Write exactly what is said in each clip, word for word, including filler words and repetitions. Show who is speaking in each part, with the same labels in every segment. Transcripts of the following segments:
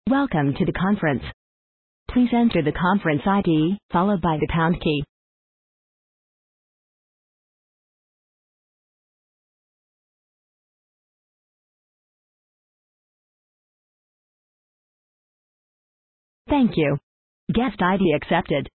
Speaker 1: Welcome to the conference. Please enter the conference I D, followed by the pound key. Thank you. Guest I D accepted.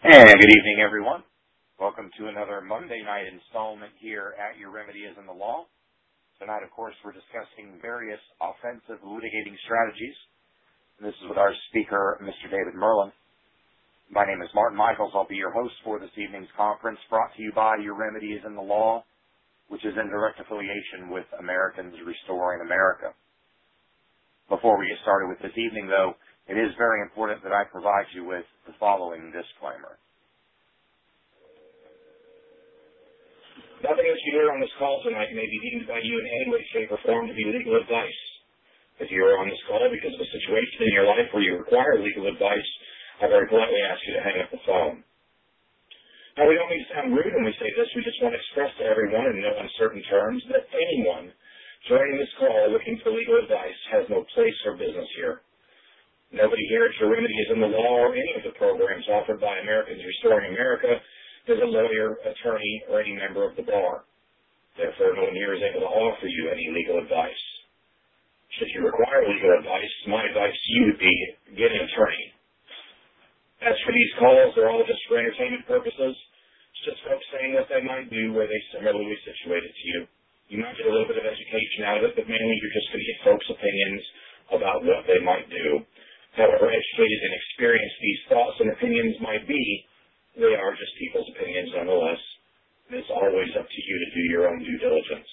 Speaker 2: And good evening, everyone. Welcome to another Monday night installment here at Your Remedy is in the Law. Tonight, of course, we're discussing various offensive litigating strategies. This is with our speaker, Mister David Merlin. My name is Martin Michaels. I'll be your host for this evening's conference, brought to you by Your Remedy is in the Law, which is in direct affiliation with Americans Restoring America. Before we get started with this evening, though, it is very important that I provide you with the following disclaimer.
Speaker 3: Nothing that you hear on this call tonight may be deemed by you in any way, shape, or form to be legal advice. If you are on this call because of a situation in your life where you require legal advice, I very politely ask you to hang up the phone. Now, we don't mean to sound rude when we say this. We just want to express to everyone in no uncertain terms that anyone joining this call looking for legal advice has no place or business here. Nobody here at Your Remedy is in the Law or any of the programs offered by Americans Restoring America is a lawyer, attorney, or any member of the bar. Therefore, no one here is able to offer you any legal advice. Should you require legal advice, my advice to you would be get an attorney. As for these calls, they're all just for entertainment purposes. It's just folks saying what they might do where they similarly situated to you. You might get a little bit of education out of it, but mainly you're just going to get folks' opinions about what they might do. However educated and experienced these thoughts and opinions might be, they are just people's opinions nonetheless. It's always up to you to do your own due diligence.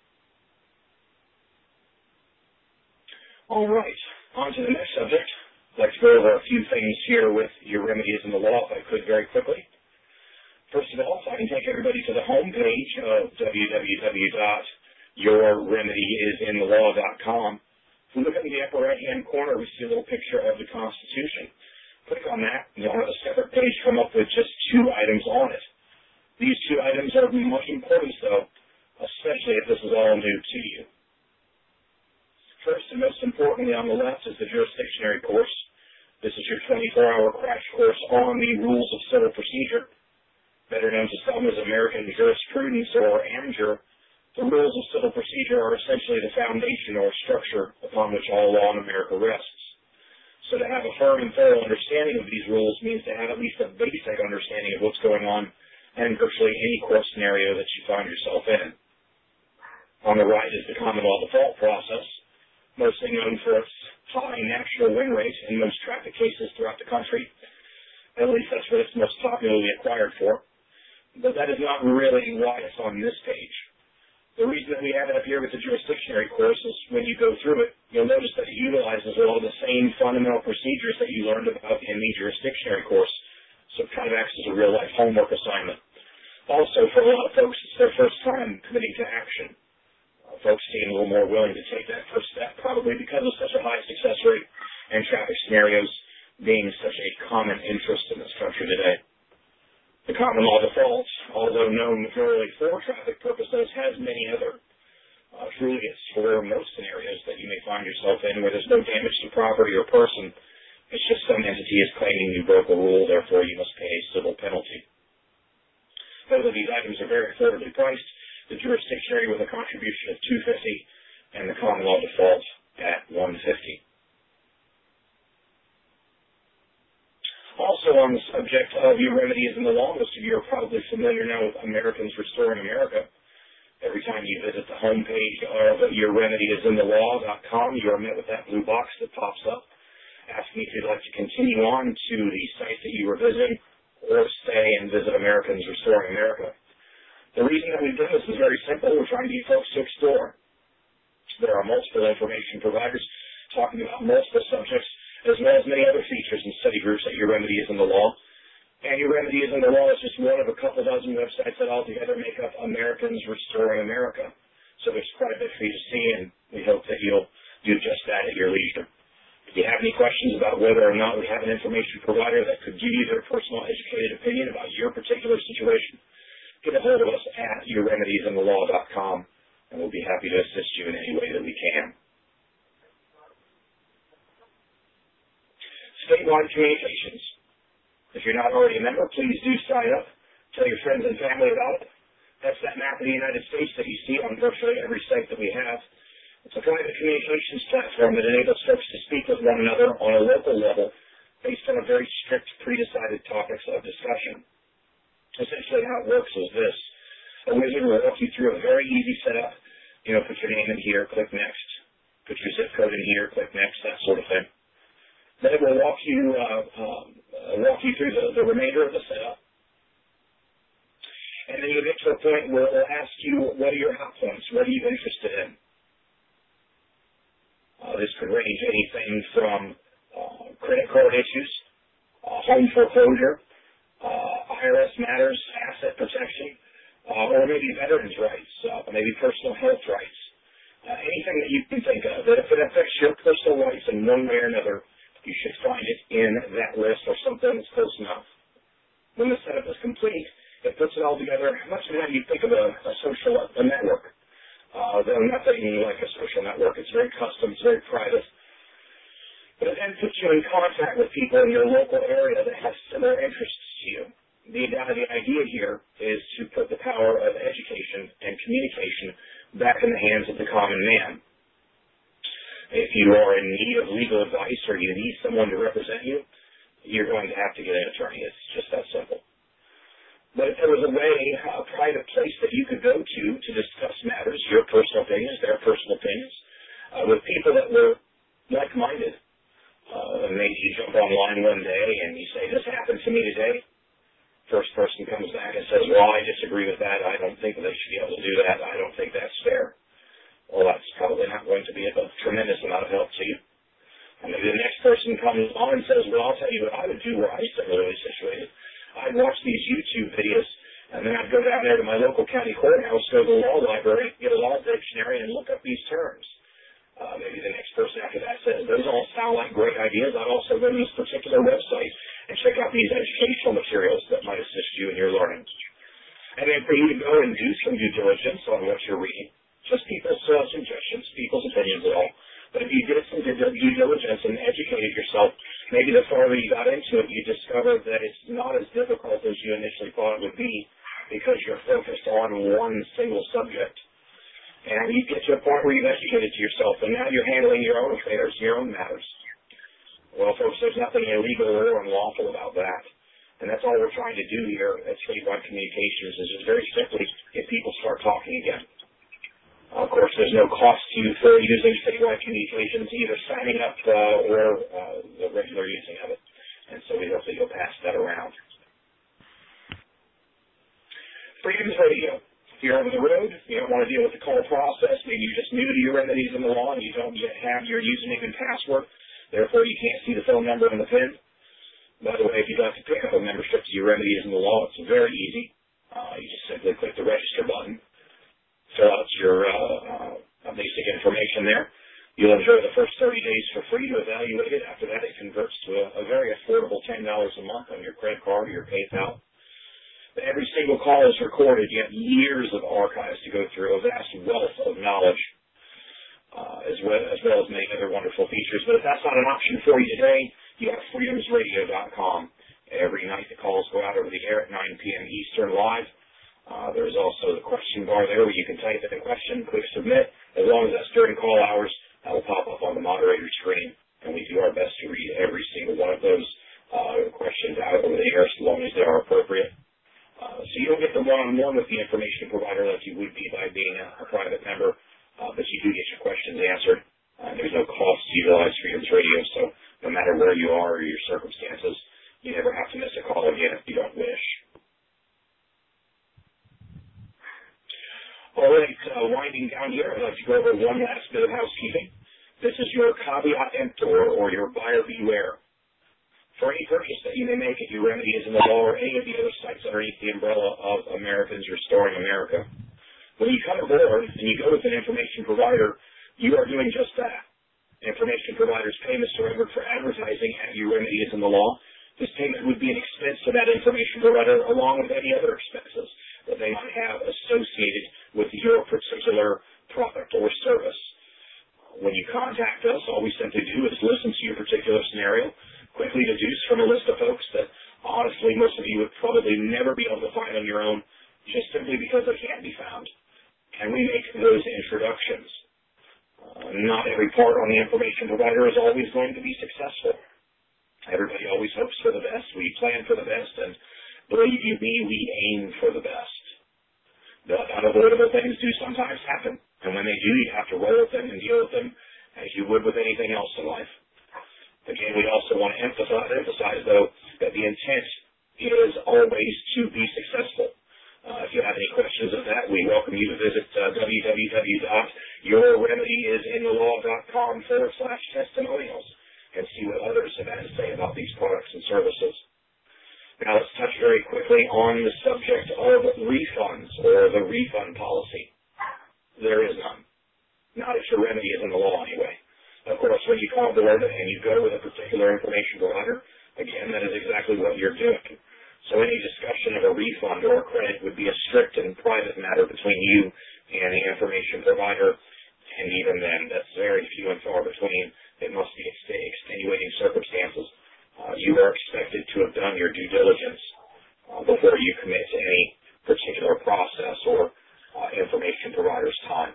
Speaker 3: All right, on to the next subject. I'd like to go over a few things here with Your Remedy is in the Law, if I could, very quickly. First of all, if I can take everybody to the home page of w w w dot your remedy is in the law dot com. If we look in the upper right-hand corner, we see a little picture of the Constitution. Click on that, and you'll have a separate page come up with just two items on it. These two items are much importance, though, especially if this is all new to you. First and most importantly on the left is the jurisdictionary course. This is your twenty-four hour crash course on the rules of civil procedure, better known to some as American jurisprudence or AMJUR. The rules of civil procedure are essentially the foundation or structure upon which all law in America rests. So to have a firm and thorough understanding of these rules means to have at least a basic understanding of what's going on in virtually any court scenario that you find yourself in. On the right is the common law default process, mostly known for its high national win rate in most traffic cases throughout the country. At least that's what it's most popularly acquired for. But that is not really why it's on this page. The reason that we have it up here with the jurisdictionary course is when you go through it, you'll notice that it utilizes a lot of the same fundamental procedures that you learned about in the jurisdictionary course. So it kind of acts as a real-life homework assignment. Also, for a lot of folks, it's their first time committing to action. Uh, folks seem a little more willing to take that first step, probably because of such a high success rate and traffic scenarios being such a common interest in this country today. The common law default, although known purely for traffic purposes, has many other uh, truly it's for most scenarios that you may find yourself in where there's no damage to property or person. It's just some entity is claiming you broke a rule, therefore you must pay a civil penalty. Both of these items are very affordably priced. The jurisdictionary with a contribution of two hundred fifty dollars and the common law default at one hundred fifty dollars. Also on the subject of Your Remedy is in the Law, most of you are probably familiar now with Americans Restoring America. Every time you visit the homepage of your remedy is in the law dot com, you are met with that blue box that pops up, asking if you'd like to continue on to the site that you were visiting, or stay and visit Americans Restoring America. The reason that we've done this is very simple. We're trying to get folks to explore. There are multiple information providers talking about multiple subjects, as well as many other features and study groups that Your Remedy is in the Law. And Your Remedy is in the Law is just one of a couple dozen websites that altogether make up Americans Restoring America. So there's quite a bit for you to see, and we hope that you'll do just that at your leisure. If you have any questions about whether or not we have an information provider that could give you their personal educated opinion about your particular situation, get a hold of us at your remedies in the law dot com, and we'll be happy to assist you in any way that we can. Statewide communications. If you're not already a member, please do sign up. Tell your friends and family about it. That's that map of the United States that you see on virtually every site that we have. It's a private communications platform that enables folks to speak with one another on a local level based on a very strict, pre-decided topics of discussion. Essentially how it works is this. A wizard will walk you through a very easy setup. You know, put your name in here, click next. Put your zip code in here, click next, that sort of thing. Then it will walk you, uh, um, uh, walk you through the, the remainder of the setup. And then you get to a point where it will ask you, what are your hot points? What are you interested in? Uh, this could range anything from uh, credit card issues, uh, home foreclosure, uh, I R S matters, asset protection, uh, or maybe veterans' rights, uh, maybe personal health rights. Uh, anything that you can think of that if it affects your personal rights in one way or another, you should find it in that list or something that's close enough. When the setup is complete, it puts it all together much of how you think of a, a social a network. Uh, though nothing like a social network. It's very custom, it's very private. But it then puts you in contact with people in your local area that have similar interests to you. The, uh, the idea here is to put the power of education and communication back in the hands of the common man. If you are in need of legal advice or you need someone to represent you, you're going to have to get an attorney. It's just that simple. But if there was a way, a private place that you could go to to discuss matters, your personal opinions, their personal opinions, uh, with people that were like-minded, uh, maybe you jump online one day and you say, this happened to me today. First person comes back and says, well, I disagree with that. I don't think they should be able to do that. I don't think that's fair. Well, that's probably not going to be a tremendous amount of help to you. And maybe the next person comes on and says, well, I'll tell you what I would do where I'm similarly situated. I'd watch these YouTube videos, and then I'd go down there to my local county courthouse, go to the law library, get a law dictionary, and look up these terms. Uh, maybe the next person after that says, those all sound like great ideas. I'd also go to this particular website and check out these educational materials that might assist you in your learning. And then for you to go and do some due diligence on what you're reading, just people's uh, suggestions, people's opinions at all. But if you did some due diligence and educated yourself, maybe the farther you got into it, you discovered that it's not as difficult as you initially thought it would be because you're focused on one single subject. And you get to a point where you've educated yourself, and now you're handling your own affairs, your own matters. Well, folks, there's nothing illegal or unlawful about that. And that's all we're trying to do here at Statewide Communications is just very simply get people start talking again. Uh, of course, there's no cost to you for using Statewide Communications, either signing up uh, or uh, the regular using of it. And so we hope that you'll pass that around. Freedoms Radio. If you're over the road, you don't want to deal with the call process, maybe you're just new to your remedies in the law and you don't yet have your username and password, therefore you can't see the phone number and the PIN. By the way, if you'd like to pick up a membership to your remedies in the law, it's very easy. Uh, you just simply click the register button, fill out your uh, uh, basic information there. You'll enjoy the first thirty days for free to evaluate it. After that, it converts to a, a very affordable ten dollars a month on your credit card or your PayPal. Every single call is recorded. You have years of archives to go through, a vast wealth of knowledge, uh, as, well, as well as many other wonderful features. But if that's not an option for you today, you have freedoms radio dot com. Every night the calls go out over the air at nine p.m. Eastern live. Uh, there's also the question bar there where you can type in a question, click submit. As long as that's during call hours, that will pop up on the moderator screen. And we do our best to read every single one of those uh, questions out over the air as long as they are appropriate. Uh, so you don't get the one-on-one with the information provider like you would be by being a, a private member, uh, but you do get your questions answered. Uh, there's no cost to utilize Freedoms Radio, so no matter where you are or your circumstances, you never have to miss a call again if you don't wish. All right, uh, winding down here, I'd like to go over one last bit of housekeeping. This is your caveat emptor, or your buyer beware. For any purchase that you may make at your Remedies in the Law or any of the other sites underneath the umbrella of Americans Restoring America, when you come aboard and you go with an information provider, you are doing just that. Information providers' payments are rendered for advertising at your Remedies in the Law. This payment would be an expense to that information provider along with any other expenses that they might have associated with your particular product or service. When you contact us, all we simply do is listen to your particular scenario, quickly deduce from a list of folks that honestly most of you would probably never be able to find on your own just simply because they can't be found. And we make those introductions. Uh, not every part on the information provider is always going to be successful. Everybody always hopes for the best. We plan for the best, and believe you me, we aim for the best. The unavoidable things do sometimes happen, and when they do, you have to roll with them and deal with them as you would with anything else in life. Again, we also want to emphasize, emphasize though, that the intent is always to be successful. Uh, if you have any questions of that, we welcome you to visit uh, www.yourremedyisinthelaw.com forward slash testimonials and see what others have had to say about these products and services. Now let's touch very quickly on the subject of refunds or the refund policy. There is none. Not if your remedy is in the law anyway. Of course, when you call board and you go with a particular information provider, again, that is exactly what you're doing. So any discussion of a refund or a credit would be a strict and private matter between you and the information provider, and even then, that's very few and far between. It must be extenuating circumstances. Uh, you are expected to have done your due diligence uh, before you commit to any particular process or uh, information provider's time.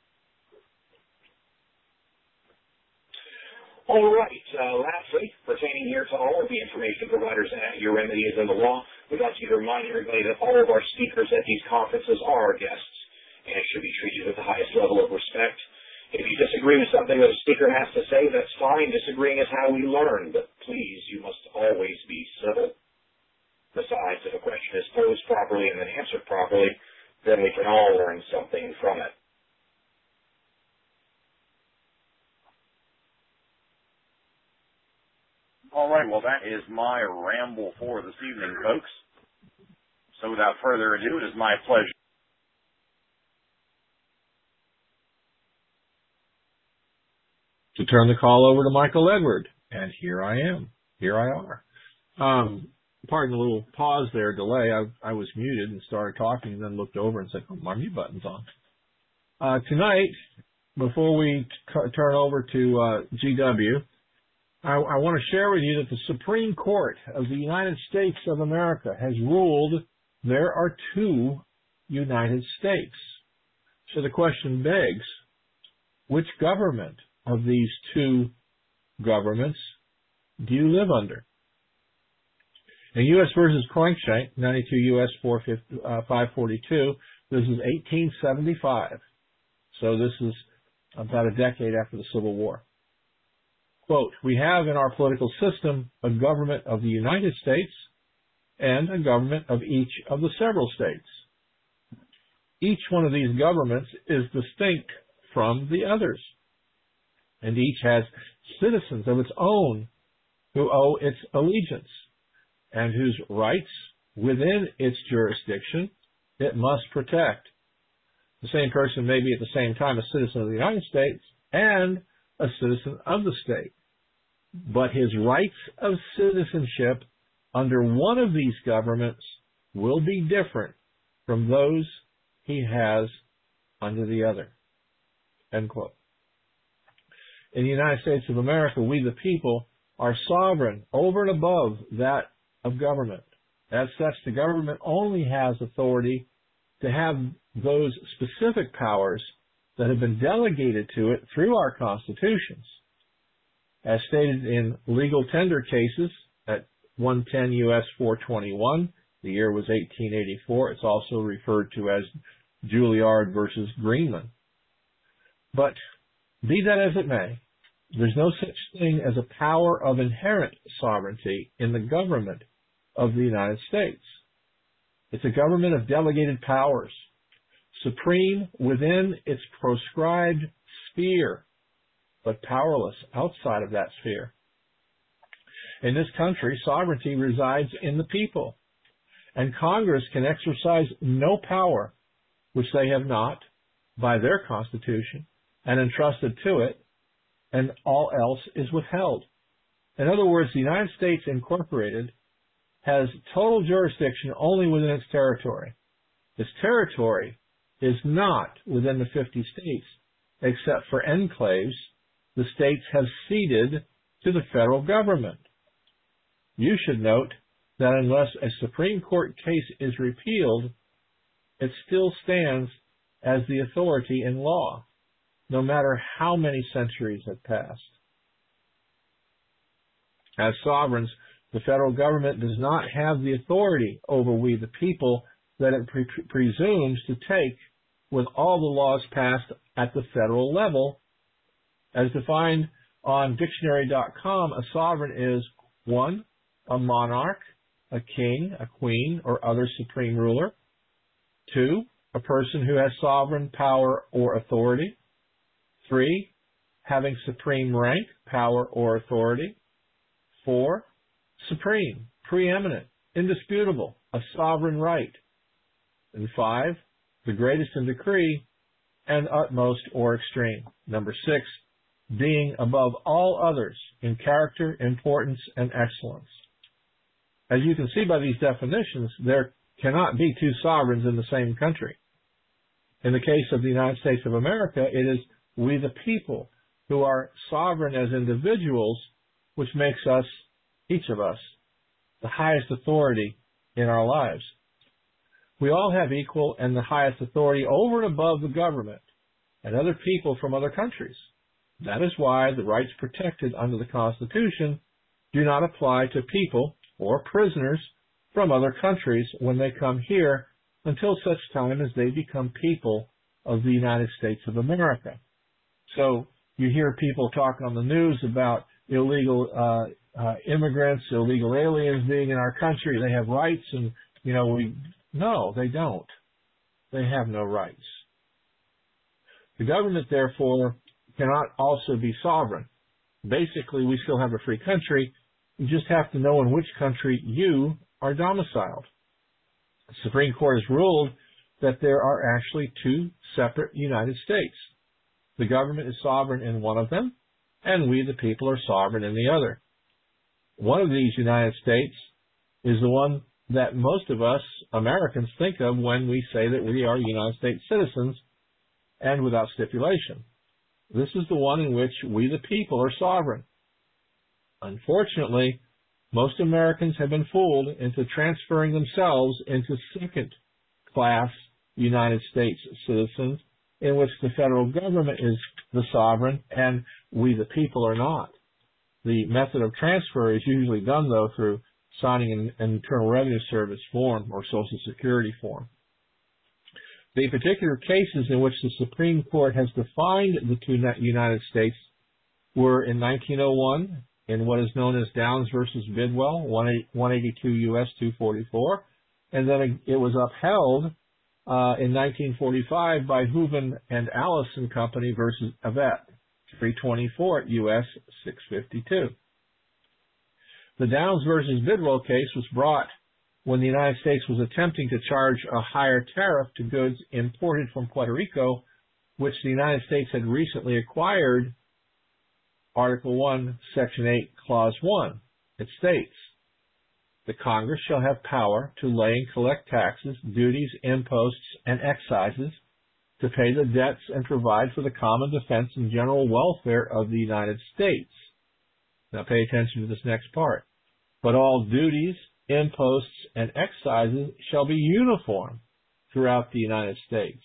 Speaker 3: All right. Uh, lastly, pertaining here to all of the information providers at Your Remedy is in the Law, we'd like you to remind everybody that all of our speakers at these conferences are our guests and should be treated with the highest level of respect. If you disagree with something that a speaker has to say, that's fine. Disagreeing is how we learn, but please, you must always be civil. Besides, if a question is posed properly and then answered properly, then we can all learn something from it.
Speaker 2: All right, well, that is my ramble for this evening, folks. So without further ado, it is my pleasure
Speaker 4: to turn the call over to Michael Edward. And here I am. Here I are. Um, pardon a little pause there, delay. I, I was muted and started talking and then looked over and said, oh, my mute button's on. Uh, tonight, before we t- turn over to uh, G W, I, I want to share with you that the Supreme Court of the United States of America has ruled there are two United States. So the question begs, which government of these two governments do you live under? In U S versus Cruikshank, ninety-two U S five forty-two, this is eighteen seventy-five. So this is about a decade after the Civil War. Quote, we have in our political system a government of the United States and a government of each of the several states. Each one of these governments is distinct from the others, and each has citizens of its own who owe its allegiance and whose rights within its jurisdiction it must protect. The same person may be at the same time a citizen of the United States and a citizen of the state, but his rights of citizenship under one of these governments will be different from those he has under the other. End quote. In the United States of America, we the people are sovereign over and above that of government. As such, the government only has authority to have those specific powers that have been delegated to it through our constitutions. As stated in legal tender cases at one ten U S four twenty-one, the year was eighteen eighty-four. It's also referred to as Juilliard versus Greenman. But be that as it may, there's no such thing as a power of inherent sovereignty in the government of the United States. It's a government of delegated powers, supreme within its proscribed sphere, but powerless outside of that sphere. In this country, sovereignty resides in the people, and Congress can exercise no power which they have not, by their Constitution, and entrusted to it, and all else is withheld. In other words, the United States Incorporated has total jurisdiction only within its territory. Its territory is not within the fifty states, except for enclaves the states have ceded to the federal government. You should note that unless a Supreme Court case is repealed, it still stands as the authority in law, no matter how many centuries have passed. As sovereigns, the federal government does not have the authority over we the people that it pre- presumes to take with all the laws passed at the federal level. As defined on dictionary dot com, a sovereign is one, a monarch, a king, a queen, or other supreme ruler. Two, a person who has sovereign power or authority. Three, having supreme rank, power, or authority. Four, supreme, preeminent, indisputable, a sovereign right. And five, the greatest in decree and utmost or extreme. Number six, being above all others in character, importance, and excellence. As you can see by these definitions, there cannot be two sovereigns in the same country. In the case of the United States of America, it is we the people who are sovereign as individuals, which makes us, each of us, the highest authority in our lives. We all have equal and the highest authority over and above the government and other people from other countries. That is why the rights protected under the Constitution do not apply to people or prisoners from other countries when they come here until such time as they become people of the United States of America. So you hear people talk on the news about illegal uh, uh, immigrants, illegal aliens being in our country. They have rights, and you know we no, they don't. They have no rights. The government, therefore, cannot also be sovereign. Basically, we still have a free country. You just have to know in which country you are domiciled. The Supreme Court has ruled that there are actually two separate United States. The government is sovereign in one of them, and we, the people, are sovereign in the other. One of these United States is the one that most of us Americans think of when we say that we are United States citizens, and without stipulation. This is the one in which we, the people, are sovereign. Unfortunately, most Americans have been fooled into transferring themselves into second-class United States citizens in which the federal government is the sovereign and we, the people, are not. The method of transfer is usually done, though, through signing an, an Internal Revenue Service form or Social Security form. The particular cases in which the Supreme Court has defined the two United States were in nineteen oh one in what is known as Downs versus Bidwell, one eighty-two U S two forty-four, and then it was upheld uh, in nineteen forty-five by Hooven and Allison Company versus Avett, three twenty-four U S six fifty-two. The Downs versus Bidwell case was brought when the United States was attempting to charge a higher tariff to goods imported from Puerto Rico, which the United States had recently acquired. Article one, Section eight, Clause one. It states, the Congress shall have power to lay and collect taxes, duties, imposts, and excises, to pay the debts and provide for the common defense and general welfare of the United States. Now pay attention to this next part. But all duties, imposts, and excises shall be uniform throughout the United States.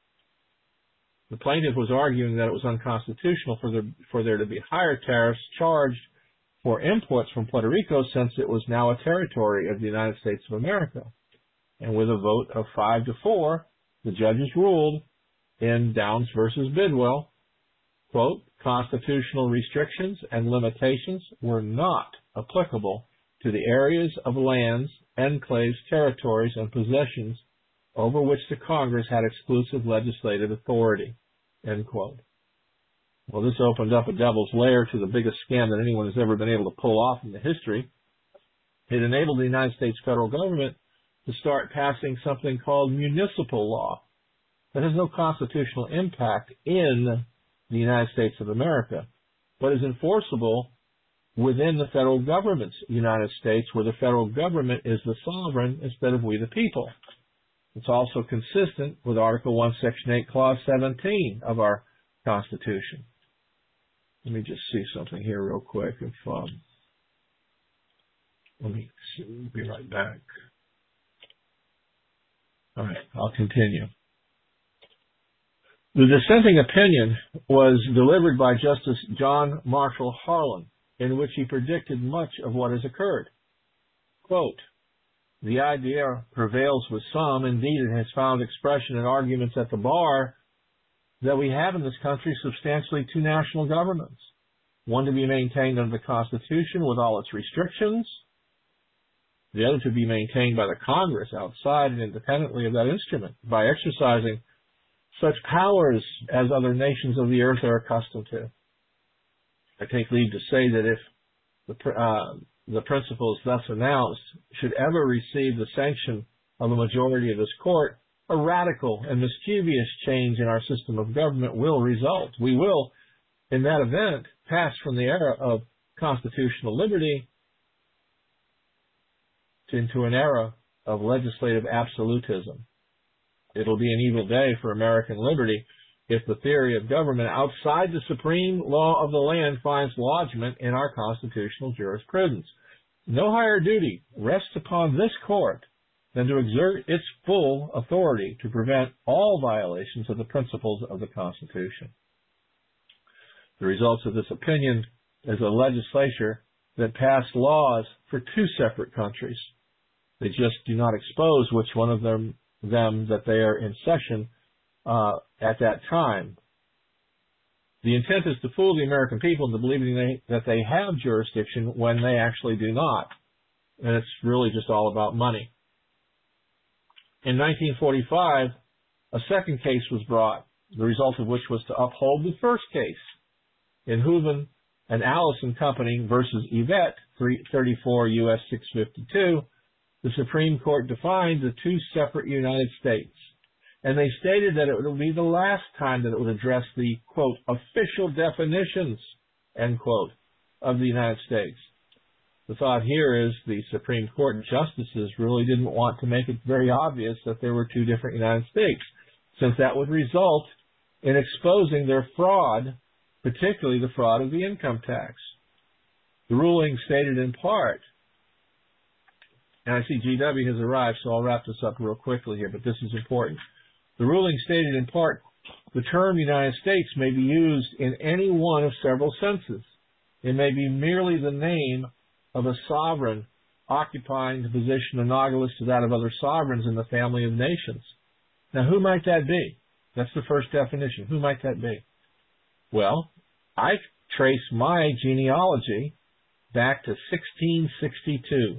Speaker 4: The plaintiff was arguing that it was unconstitutional for there, for there to be higher tariffs charged for imports from Puerto Rico since it was now a territory of the United States of America. And with a vote of five to four, the judges ruled in Downs versus Bidwell, quote, constitutional restrictions and limitations were not applicable to the areas of lands, enclaves, territories, and possessions over which the Congress had exclusive legislative authority, end quote. Well, this opened up a devil's lair to the biggest scam that anyone has ever been able to pull off in the history. It enabled the United States federal government to start passing something called municipal law that has no constitutional impact in the United States of America, but is enforceable within the federal government's United States, where the federal government is the sovereign instead of we the people. It's also consistent with Article one, Section eight, Clause seventeen of our Constitution. Let me just see something here real quick. If, um, let me see, be right back. All right, I'll continue. The dissenting opinion was delivered by Justice John Marshall Harlan in which he predicted much of what has occurred. Quote, the idea prevails with some, indeed it has found expression in arguments at the bar, that we have in this country substantially two national governments, one to be maintained under the Constitution with all its restrictions, the other to be maintained by the Congress outside and independently of that instrument by exercising such powers as other nations of the earth are accustomed to. I take leave to say that if the, uh, the principles thus announced should ever receive the sanction of a majority of this court, a radical and mischievous change in our system of government will result. We will, in that event, pass from the era of constitutional liberty into an era of legislative absolutism. It'll be an evil day for American liberty if the theory of government outside the supreme law of the land finds lodgment in our constitutional jurisprudence. No higher duty rests upon this court than to exert its full authority to prevent all violations of the principles of the Constitution. The results of this opinion is a legislature that passed laws for two separate countries. They just do not expose which one of them, them that they are in session uh, at that time. The intent is to fool the American people into believing they, that they have jurisdiction when they actually do not. And it's really just all about money. In nineteen forty-five, a second case was brought, the result of which was to uphold the first case. In Hooven and Allison Company versus Yvette, thirty-four U S six fifty-two, the Supreme Court defined the two separate United States, and they stated that it would be the last time that it would address the, quote, official definitions, end quote, of the United States. The thought here is the Supreme Court justices really didn't want to make it very obvious that there were two different United States, since that would result in exposing their fraud, particularly the fraud of the income tax. The ruling stated in part, and I see G W has arrived, so I'll wrap this up real quickly here, but this is important. The ruling stated in part, the term United States may be used in any one of several senses. It may be merely the name of a sovereign occupying the position analogous to that of other sovereigns in the family of nations. Now, who might that be? That's the first definition. Who might that be? Well, I trace my genealogy back to sixteen sixty-two,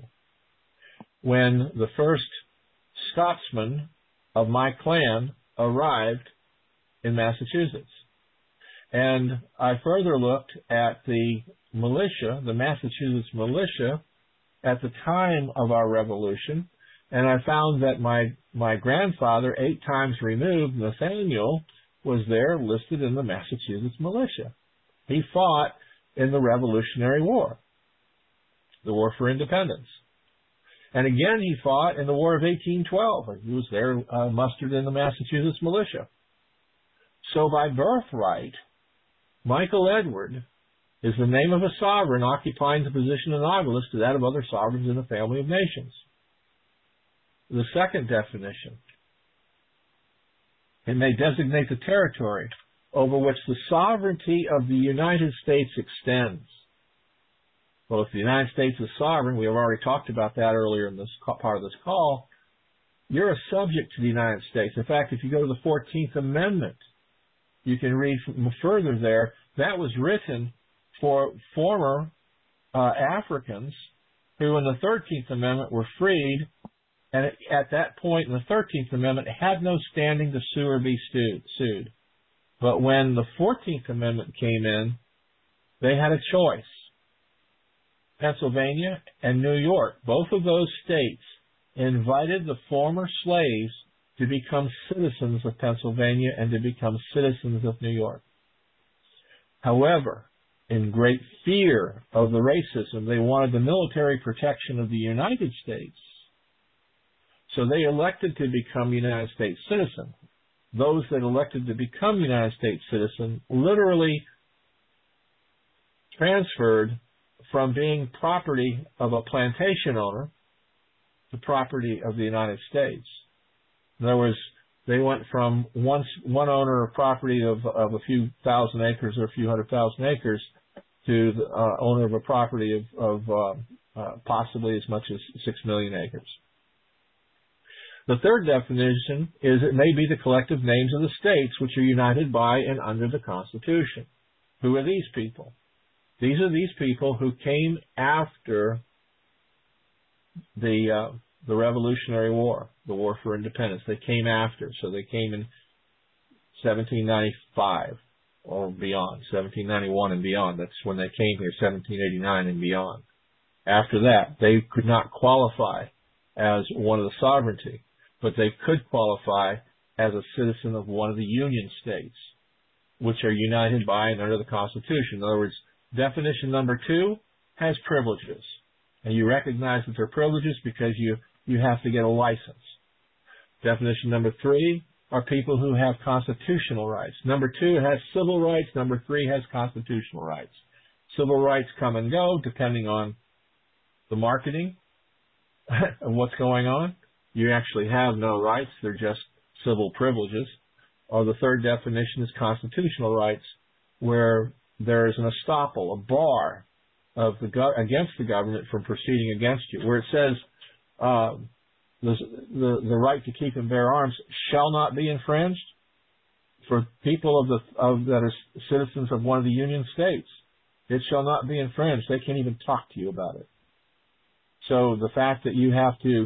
Speaker 4: when the first Scotsman of my clan arrived in Massachusetts. And I further looked at the militia, the Massachusetts militia, at the time of our revolution, and I found that my, my grandfather, eight times removed, Nathaniel, was there listed in the Massachusetts militia. He fought in the Revolutionary War, the War for Independence. And again, he fought in the War of eighteen twelve. He was there uh, mustered in the Massachusetts militia. So by birthright, Michael Edward is the name of a sovereign occupying the position analogous to that of other sovereigns in the family of nations. The second definition, it may designate the territory over which the sovereignty of the United States extends. Well, if the United States is sovereign, we have already talked about that earlier in this part of this call, you're a subject to the United States. In fact, if you go to the fourteenth Amendment, you can read further there, that was written for former uh, Africans who in the thirteenth Amendment were freed, and at that point in the thirteenth Amendment had no standing to sue or be sued. But when the fourteenth Amendment came in, they had a choice. Pennsylvania and New York, both of those states invited the former slaves to become citizens of Pennsylvania and to become citizens of New York. However, in great fear of the racism, they wanted the military protection of the United States. So they elected to become United States citizens. Those that elected to become United States citizens literally transferred from being property of a plantation owner to property of the United States. In other words, they went from one, one owner of property of, of a few thousand acres or a few hundred thousand acres to the uh, owner of a property of, of uh, uh, possibly as much as six million acres. The third definition is it may be the collective names of the states which are united by and under the Constitution. Who are these people? These are these people who came after the uh, the Revolutionary War, the War for Independence. They came after, so they came in seventeen ninety-five or beyond, seventeen ninety-one and beyond. That's when they came here, seventeen eighty-nine and beyond. After that, they could not qualify as one of the sovereignty, but they could qualify as a citizen of one of the Union states, which are united by and under the Constitution. In other words, definition number two has privileges. And you recognize that they're privileges because you, you have to get a license. Definition number three are people who have constitutional rights. Number two has civil rights. Number three has constitutional rights. Civil rights come and go depending on the marketing and what's going on. You actually have no rights. They're just civil privileges. Or the third definition is constitutional rights, where there is an estoppel, a bar of the go- against the government from proceeding against you, where it says uh, the, the the right to keep and bear arms shall not be infringed for people of the of that are citizens of one of the Union states. It shall not be infringed. They can't even talk to you about it. So the fact that you have to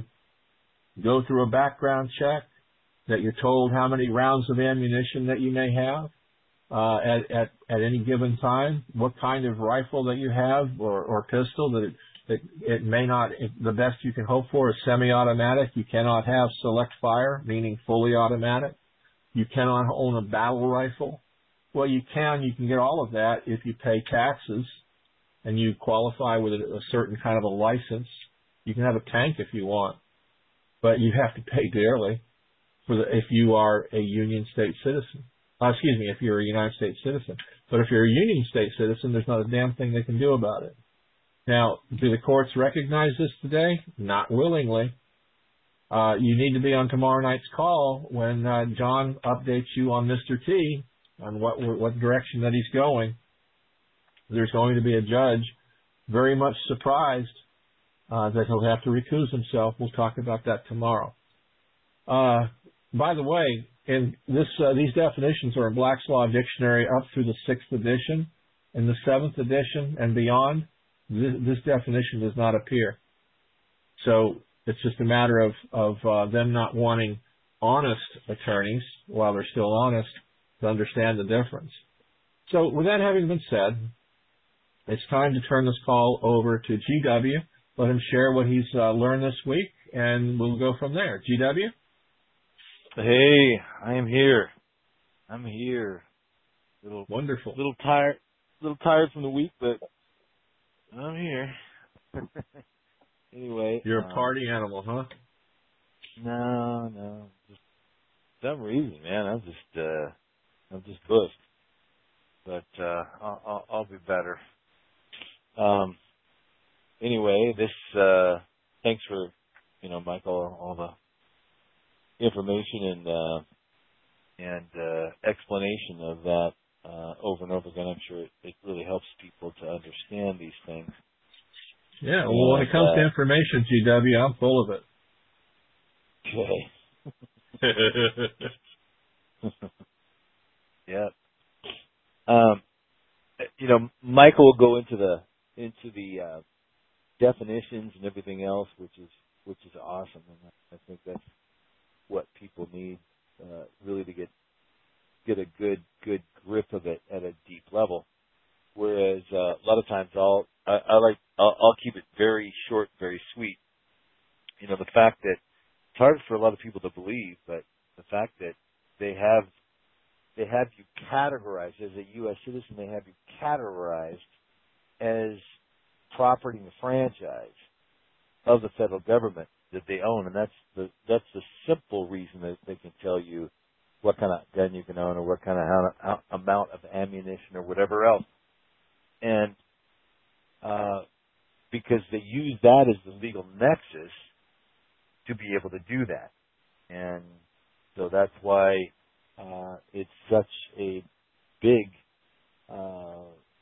Speaker 4: go through a background check, that you're told how many rounds of ammunition that you may have uh, at, at at any given time, what kind of rifle that you have or, or pistol, that it, that it may not, it, the best you can hope for is semi-automatic. You cannot have select fire, meaning fully automatic. You cannot own a battle rifle. Well, you can. You can get all of that if you pay taxes and you qualify with a, a certain kind of a license. You can have a tank if you want, but you have to pay dearly for the, if you are a Union State citizen. Uh, excuse me, if you're a United States citizen. But if you're a Union State citizen, there's not a damn thing they can do about it. Now, do the courts recognize this today? Not willingly. Uh, you need to be on tomorrow night's call when uh, John updates you on Mister T, on what what direction that he's going. There's going to be a judge very much surprised uh, that he'll have to recuse himself. We'll talk about that tomorrow. Uh, by the way, in this uh, these definitions are in Black's Law Dictionary up through the sixth edition. In the seventh edition and beyond, this, this definition does not appear. So it's just a matter of, of uh, them not wanting honest attorneys, while they're still honest, to understand the difference. So with that having been said, it's time to turn this call over to G W. Let him share what he's uh, learned this week, and we'll go from there. G W?
Speaker 5: Hey, I am here. I'm here. Little
Speaker 4: wonderful.
Speaker 5: Little tired. Little tired from the week, but I'm here. Anyway,
Speaker 4: you're a
Speaker 5: um,
Speaker 4: party animal, huh?
Speaker 5: No, no. Just for some reason, man. I'm just, uh, I'm just buzzed. But uh, I'll, I'll, I'll be better. Um. Anyway, this. Uh, thanks for, you know, Michael, all the information and uh, and uh, explanation of that uh, over and over again. I'm sure it, it really helps people to understand these things.
Speaker 4: Yeah, well, when it comes uh, to information, G W, I'm full of
Speaker 5: it. Okay. Yeah. Um, you know, Michael will go into the into the uh, definitions and everything else, which is which is awesome, and I think that's what people need uh, really to get get a good good grip of it at a deep level. Whereas uh, a lot of times I'll I, I like I'll, I'll keep it very short, very sweet. You know, the fact that it's hard for a lot of people to believe, but the fact that they have they have you categorized as a U S citizen, they have you categorized as property and franchise of the federal government that they own, and that's the that's the simple reason that they can tell you what kind of gun you can own or what kind of how, how, amount of ammunition or whatever else. And uh, because they use that as the legal nexus to be able to do that. And so that's why uh, it's such a big uh,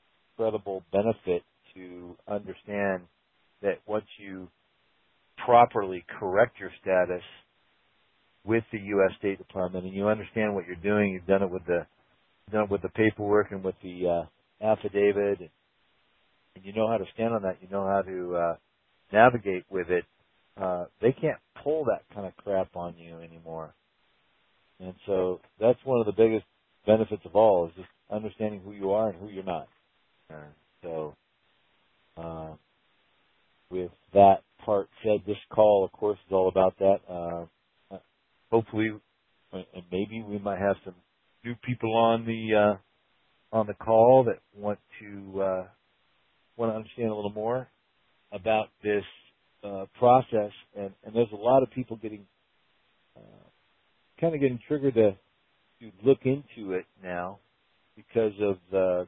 Speaker 5: incredible benefit to understand that once you properly correct your status with the U S State Department and you understand what you're doing, you've done it with the done it with the paperwork and with the uh, affidavit, and, and you know how to stand on that, you know how to uh, navigate with it. Uh, they can't pull that kind of crap on you anymore. And so that's one of the biggest benefits of all, is just understanding who you are and who you're not. Uh, so uh, with that part said, this call, of course, is all about that. Uh, hopefully, and maybe we might have some new people on the uh, on the call that want to uh, want to understand a little more about this uh, process. And, and there's a lot of people getting uh, kind of getting triggered to, to look into it now because of the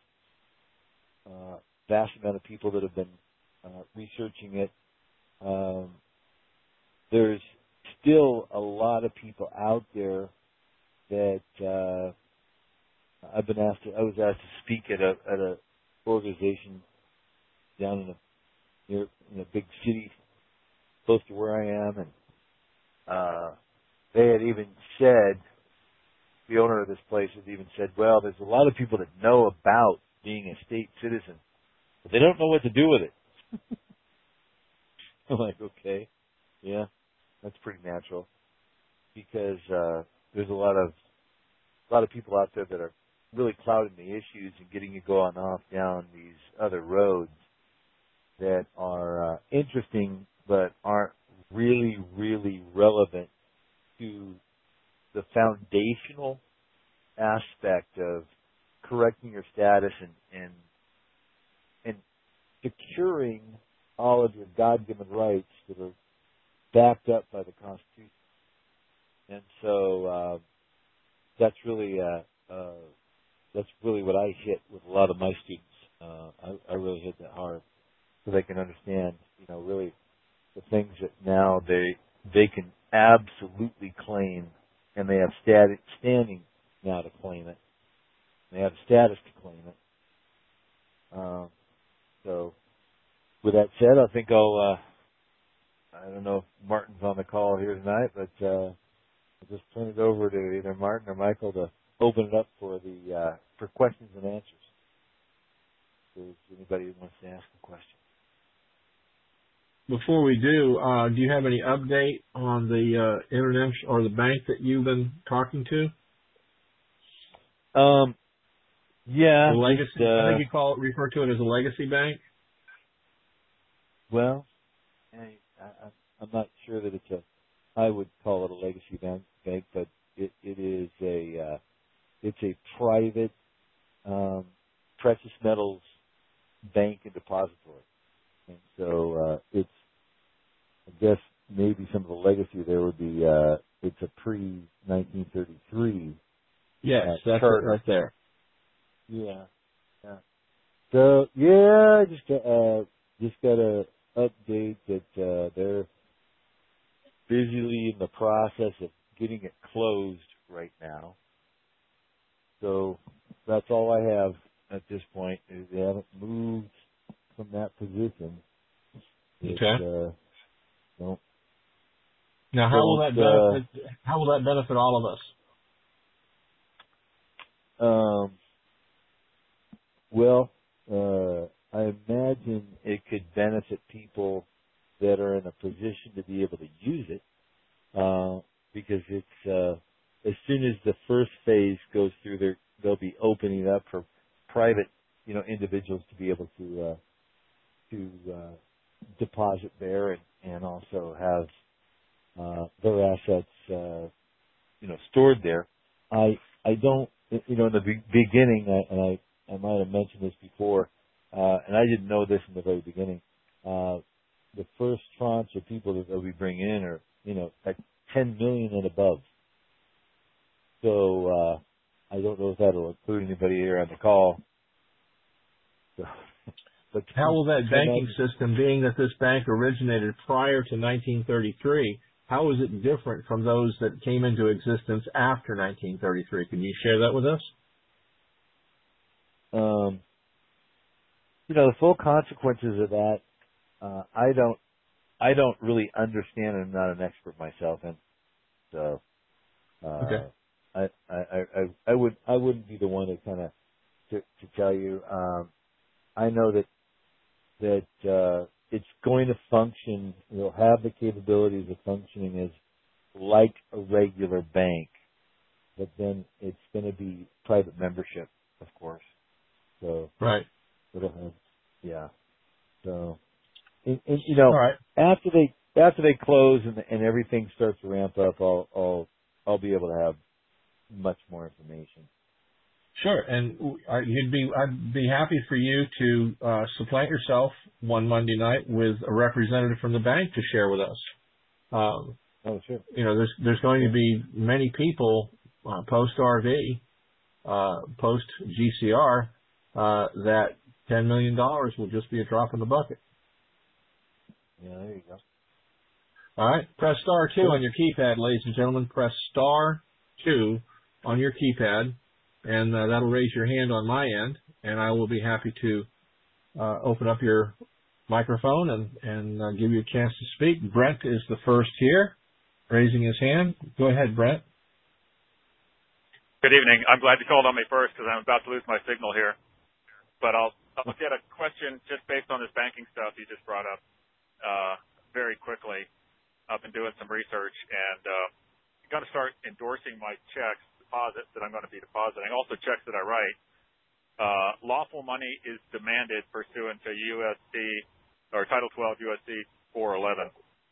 Speaker 5: uh, vast amount of people that have been uh, researching it. Um, there's still a lot of people out there that uh, I've been asked. To, I was asked to speak at a at a organization down in a near in a big city close to where I am, and uh, they had even said, the owner of this place had even said, well, there's a lot of people that know about being a state citizen, but they don't know what to do with it. I'm like, okay, yeah, that's pretty natural, because uh, there's a lot of a lot of people out there that are really clouding the issues and getting you going off down these other roads that are uh, interesting but aren't really, really relevant to the foundational aspect of correcting your status and and, and securing all of your God-given rights that are backed up by the Constitution. And so uh, that's really uh, uh, that's really what I hit with a lot of my students. Uh, I, I really hit that hard so they can understand, you know, really the things that now they they can absolutely claim, and they have stat- standing now to claim it. They have status to claim it. Um, so, with that said, I think I'll. Uh, I don't know if Martin's on the call here tonight, but uh, I'll just turn it over to either Martin or Michael to open it up for the uh, for questions and answers. If there's anybody who wants to ask a question.
Speaker 4: Before we do, uh, do you have any update on the uh, international or the bank that you've been talking to?
Speaker 5: Um, yeah,
Speaker 4: the legacy.
Speaker 5: Just, uh,
Speaker 4: I think you call it, refer to it as a legacy bank.
Speaker 5: Well, I, I, I'm not sure that it's a. I would call it a legacy bank, bank but it, it is a. Uh, it's a private um, precious metals bank and depository. And so uh, it's, I guess maybe some of the legacy there would be, uh, it's a pre nineteen thirty-three.
Speaker 4: Yes,
Speaker 5: uh,
Speaker 4: that's
Speaker 5: charter.
Speaker 4: it right there.
Speaker 5: Yeah, yeah. So yeah, I just uh, just got a update that uh, they're busily in the process of getting it closed right now. So that's all I have at this point. Is they haven't moved from that position. It,
Speaker 4: Okay.
Speaker 5: Uh, no.
Speaker 4: Now, how will that
Speaker 5: Uh,
Speaker 4: benefit? How will that benefit all of us?
Speaker 5: Um. Well, uh, I imagine it could benefit people that are in a position to be able to use it, uh, because it's uh, as soon as the first phase goes through, there they'll be opening up for private, you know, individuals to be able to. Uh, to uh, deposit there and, and also have uh, their assets, uh, you know, stored there. I I don't, you know, in the be- beginning, I, and I, I might have mentioned this before, uh, and I didn't know this in the very beginning. Uh, the first tranche of people that they'll be bringing in are, you know, at ten million and above. So uh, I don't know if that'll include anybody here on the call. So, But
Speaker 4: how will that banking system, being that this bank originated prior to nineteen thirty-three, how is it different from those that came into existence after nineteen thirty-three? Can you share that with us?
Speaker 5: Um, you know, the full consequences of that, uh, I don't, I don't really understand. I'm not an expert myself, and so uh,
Speaker 4: Okay.
Speaker 5: I, I, I, I would, I wouldn't be the one to kind of to, to tell you. Um, I know that that uh, it's going to function. It'll have the capabilities of functioning as like a regular bank, but then it's going to be private membership, of course. So
Speaker 4: Right.
Speaker 5: it'll have, yeah. So, and, and, you know,
Speaker 4: All right.
Speaker 5: after they after they close and and everything starts to ramp up, I'll I'll I'll be able to have much more information.
Speaker 4: Sure, and uh, you'd be I'd be happy for you to uh, supplant yourself one Monday night with a representative from the bank to share with us. Um,
Speaker 5: Oh, sure.
Speaker 4: you know, there's there's going to be many people uh, post R V, uh, post G C R uh, that ten million dollars will just be a drop in the bucket.
Speaker 5: Yeah, there you go.
Speaker 4: All right, press star two
Speaker 5: Sure.
Speaker 4: on your keypad, ladies and gentlemen. Press star two on your keypad, and uh, that'll raise your hand on my end, and I will be happy to uh, open up your microphone and, and uh, give you a chance to speak. Brent is the first here, raising his hand. Go ahead, Brent.
Speaker 6: Good evening. I'm glad you called on me first because I'm about to lose my signal here. But I'll, I'll get a question just based on this banking stuff you just brought up uh, very quickly. I've been doing some research, and uh, I'm going to start endorsing my checks, deposits that I'm going to be depositing, also checks that I write. Uh, lawful money is demanded pursuant to U S C or Title twelve U S C four eleven.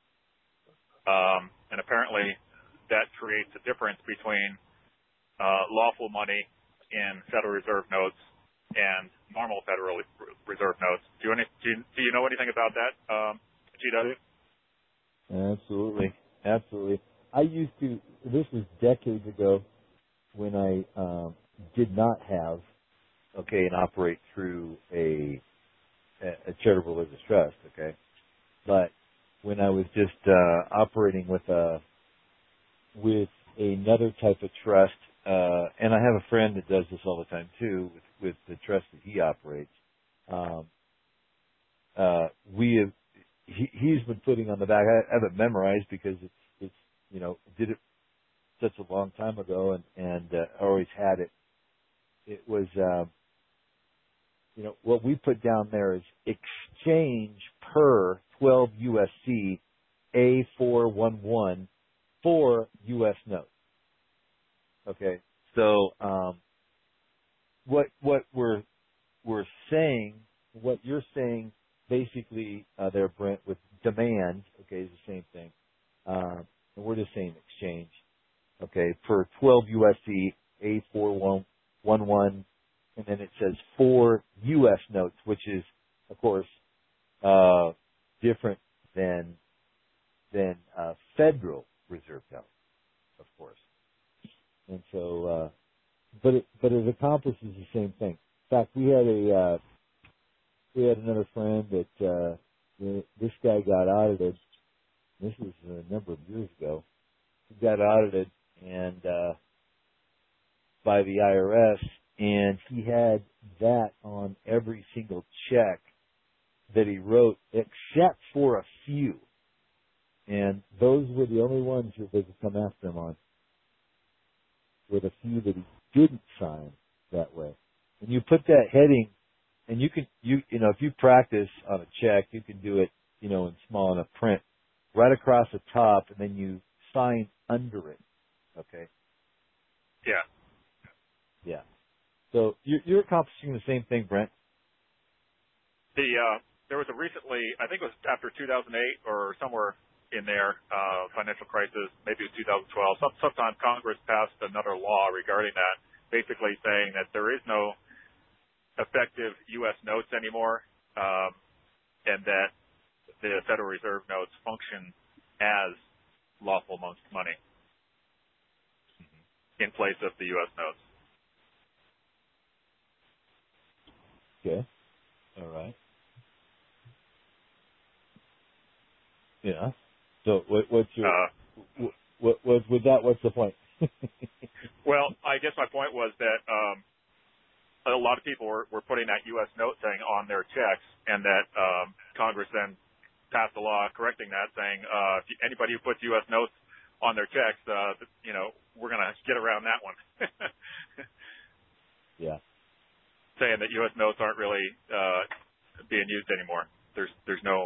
Speaker 6: Um, and apparently that creates a difference between uh, lawful money in Federal Reserve notes and normal Federal Reserve notes. Do you, any, do you, do you know anything about that, um, G W?
Speaker 5: Absolutely, absolutely. I used to. This was decades ago when I um, did not have, okay, and operate through a a charitable religious trust, okay. But when I was just uh, operating with a with another type of trust, uh, and I have a friend that does this all the time too, with, with the trust that he operates. Um, uh, we have. He, he's been putting on the back. I have it memorized because it's, it's, you know, did it such a long time ago and, and, uh, always had it. It was, uh, you know, what we put down there is exchange per twelve U S C A four eleven for U S notes. Okay. So, um, what, what we're, we're saying, what you're saying, basically, uh, there, Brent, with demand, okay, is the same thing. Um, and we're just saying exchange, okay, for twelve U S C A four eleven, and then it says four U S notes, which is, of course, uh, different than, than, uh, Federal Reserve notes, of course. And so, uh, but it, but it accomplishes the same thing. In fact, we had a, uh, we had another friend that uh, this guy got audited. This was a number of years ago. He got audited and uh, by the I R S, and he had that on every single check that he wrote, except for a few. And those were the only ones that they could come after him on, were the few that he didn't sign that way. And you put that heading. And you can, you, you know, if you practice on a check, you can do it, you know, in small enough print right across the top, and then you sign under it. Okay.
Speaker 6: Yeah.
Speaker 5: Yeah. So you're, you're accomplishing the same thing, Brent.
Speaker 6: The, uh, there was a recently, I think it was after two thousand eight or somewhere in there, uh, financial crisis, maybe it was two thousand twelve. Some, sometime Congress passed another law regarding that, basically saying that there is no effective U S notes anymore, um, and that the Federal Reserve notes function as lawful money in place of the U S notes.
Speaker 5: Okay. All right. Yeah. So what, what's your,
Speaker 6: Uh,
Speaker 5: what, what, with that, what's the point?
Speaker 6: well, I guess my point was that, um, a lot of people were, were putting that U S note thing on their checks, and that um, Congress then passed a law correcting that, saying uh, if you, anybody who puts U S notes on their checks, uh, you know, we're going to get around that one.
Speaker 5: Yeah.
Speaker 6: Saying that U S notes aren't really uh, being used anymore. There's there's no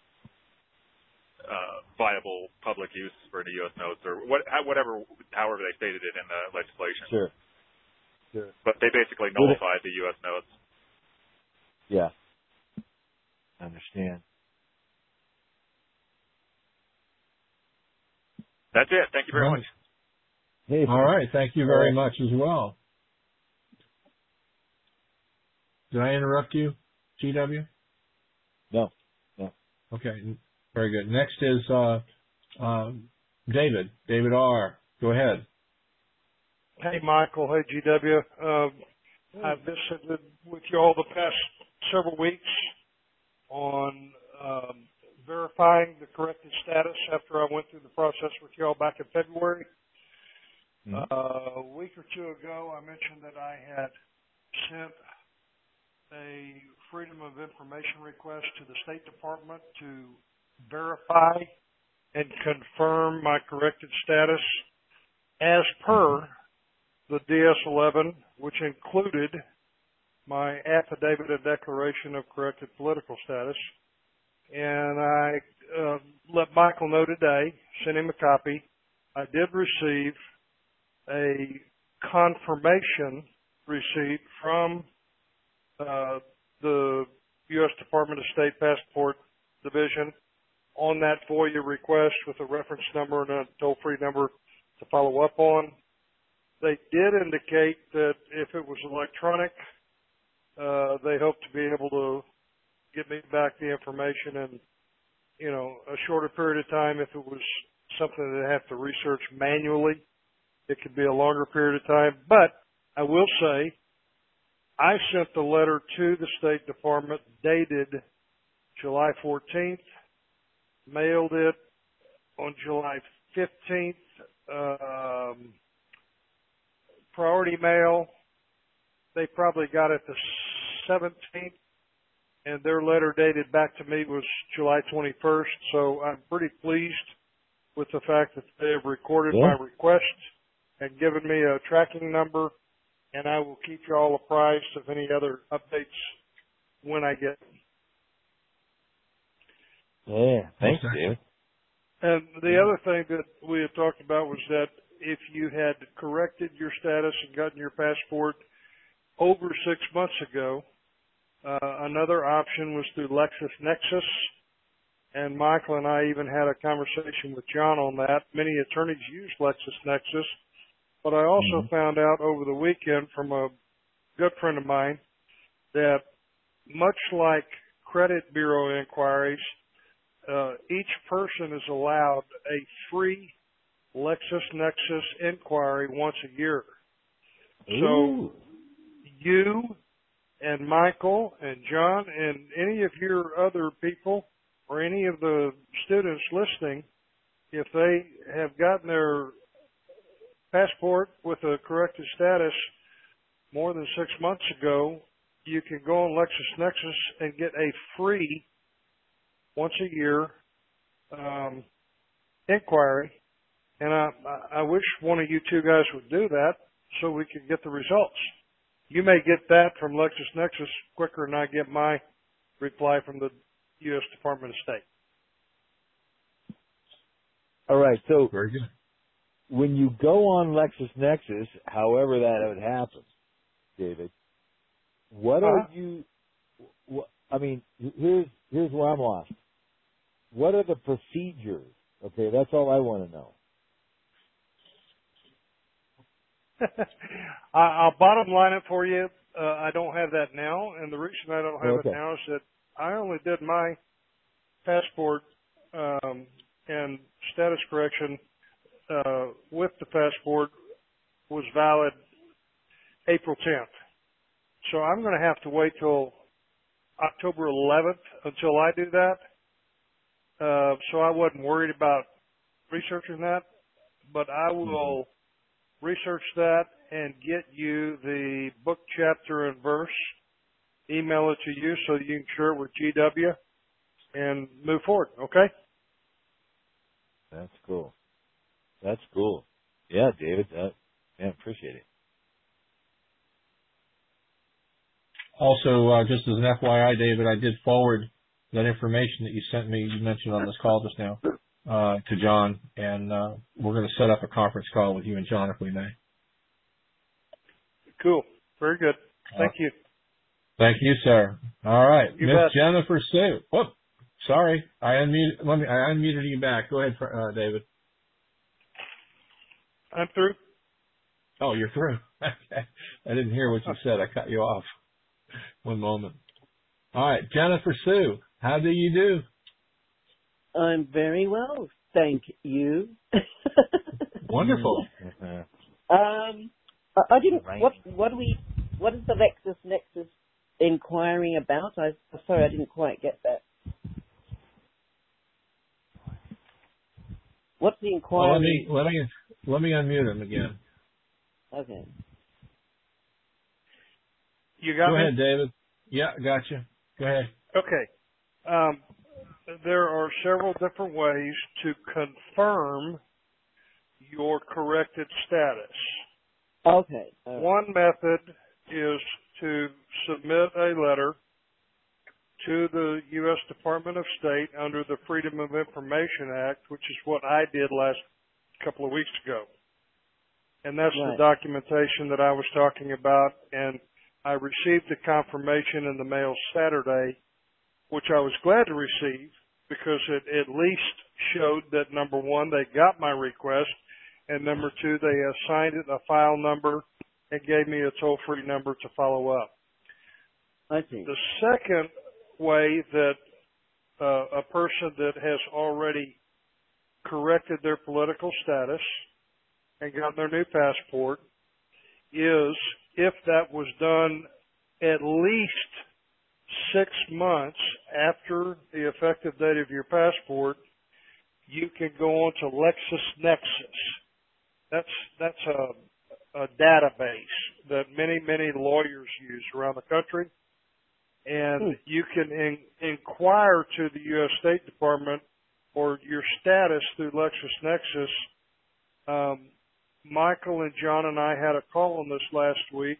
Speaker 6: uh, viable public use for the U S notes, or what, whatever, however they stated it in the legislation.
Speaker 5: Sure. Sure.
Speaker 6: But they basically nullified the U S notes.
Speaker 5: Yeah. I understand.
Speaker 6: That's it. Thank you very
Speaker 4: Right.
Speaker 6: much.
Speaker 5: Hey,
Speaker 4: All right. Thank you very
Speaker 5: All right.
Speaker 4: much as well. Did I interrupt you, G W?
Speaker 5: No. No.
Speaker 4: Okay. Very good. Next is uh, uh, David. David R. Go ahead.
Speaker 7: Hey, Michael. Hey, G W. Um, I've visited with you all the past several weeks on um, verifying the corrected status after I went through the process with you all back in February. Mm-hmm. Uh, a week or two ago, I mentioned that I had sent a Freedom of Information request to the State Department to verify and confirm my corrected status as per the D S eleven, which included my affidavit of declaration of corrected political status. And I uh, let Michael know today, sent him a copy. I did receive a confirmation receipt from uh, the U S Department of State Passport Division on that FOIA request with a reference number and a toll-free number to follow up on. They did indicate that if it was electronic, uh, they hope to be able to get me back the information in, you know, a shorter period of time. If it was something that I have to research manually, it could be a longer period of time. But I will say, I sent the letter to the State Department dated July fourteenth, mailed it on July fifteenth, um, priority mail. They probably got it the seventeenth, and their letter dated back to me was July twenty-first. So I'm pretty pleased with the fact that they have recorded
Speaker 5: Yeah.
Speaker 7: my request and given me a tracking number, and I will keep you all apprised of any other updates when I get them.
Speaker 5: Yeah. Thanks,
Speaker 4: Okay.
Speaker 5: David.
Speaker 7: And the other thing that we had talked about was that if you had corrected your status and gotten your passport over six months ago, uh, another option was through LexisNexis. And Michael and I even had a conversation with John on that. Many attorneys use LexisNexis. But I also mm-hmm. found out over the weekend from a good friend of mine that much like credit bureau inquiries, uh, each person is allowed a free LexisNexis inquiry once a year.
Speaker 5: Ooh.
Speaker 7: So you and Michael and John and any of your other people or any of the students listening, if they have gotten their passport with a corrected status more than six months ago, you can go on LexisNexis and get a free once a year um, inquiry. And I, I wish one of you two guys would do that so we could get the results. You may get that from LexisNexis quicker than I get my reply from the U S Department of State.
Speaker 5: All right. So
Speaker 4: Very good.
Speaker 5: when you go on LexisNexis, however that would happen, David, what
Speaker 7: uh-huh.
Speaker 5: are you? What, I mean, here's here's where I'm lost. What are the procedures? Okay, that's all I want to know.
Speaker 7: I'll bottom line it for you. Uh, I don't have that now, and the reason I don't have
Speaker 5: okay.
Speaker 7: it now is that I only did my passport um, and status correction uh, with the passport was valid April tenth. So I'm going to have to wait till October eleventh until I do that. Uh, so I wasn't worried about researching that, but I will research that and get you the book, chapter, and verse, email it to you so you can share it with G W and move forward, okay?
Speaker 5: That's cool. That's cool. Yeah, David, that, yeah, appreciate it.
Speaker 4: Also, uh, just as an F Y I, David, I did forward that information that you sent me, you mentioned on this call just now, uh, to John, and uh, we're going to set up a conference call with you and John if we may.
Speaker 7: Cool. Very good. Thank
Speaker 4: uh,
Speaker 7: you.
Speaker 4: Thank you, sir. All right.
Speaker 7: You
Speaker 4: Miss
Speaker 7: bet.
Speaker 4: Jennifer Sue. Whoop. Sorry. I unmuted, let me, I unmuted you back. Go ahead, uh, David.
Speaker 7: I'm through.
Speaker 4: Oh, you're through. Okay. I didn't hear what you said. I cut you off. One moment. All right. Jennifer Sue, how do you do?
Speaker 8: I'm very well, thank you.
Speaker 4: Wonderful.
Speaker 8: um, I, I didn't. What? What do we? What is the LexisNexis inquiring about? I sorry, I didn't quite get that. What's the inquiry?
Speaker 4: Well, let me let me let me unmute him again.
Speaker 8: Okay.
Speaker 7: You got
Speaker 4: Go
Speaker 7: me?
Speaker 4: ahead, David. Yeah, got you. Go ahead.
Speaker 7: Okay. Um, there are several different ways to confirm your corrected status.
Speaker 8: Okay. Right.
Speaker 7: One method is to submit a letter to the U S Department of State under the Freedom of Information Act, which is what I did last couple of weeks ago. And that's
Speaker 8: right.
Speaker 7: the documentation that I was talking about. And I received the confirmation in the mail Saturday, which I was glad to receive because it at least showed that, number one, they got my request, and number two, they assigned it a file number and gave me a toll-free number to follow up.
Speaker 8: I see.
Speaker 7: The second way that uh, a person that has already corrected their political status and got their new passport is, if that was done at least six months after the effective date of your passport, you can go on to LexisNexis. That's that's a, a database that many, many lawyers use around the country. And hmm. you can in, inquire to the U S State Department or your status through LexisNexis. Um, Michael and John and I had a call on this last week.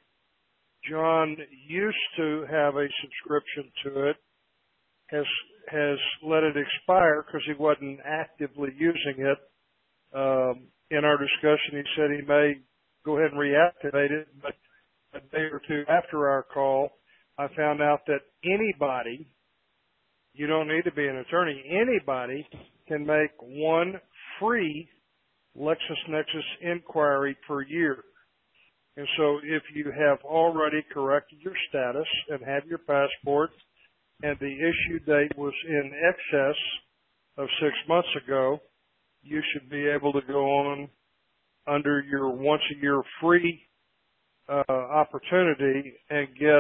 Speaker 7: John used to have a subscription to it, has has let it expire because he wasn't actively using it. Um, in our discussion, he said he may go ahead and reactivate it, but a day or two after our call, I found out that anybody, you don't need to be an attorney, anybody can make one free LexisNexis inquiry per year. And so if you have already corrected your status and have your passport and the issue date was in excess of six months ago, you should be able to go on under your once a year free uh, opportunity and get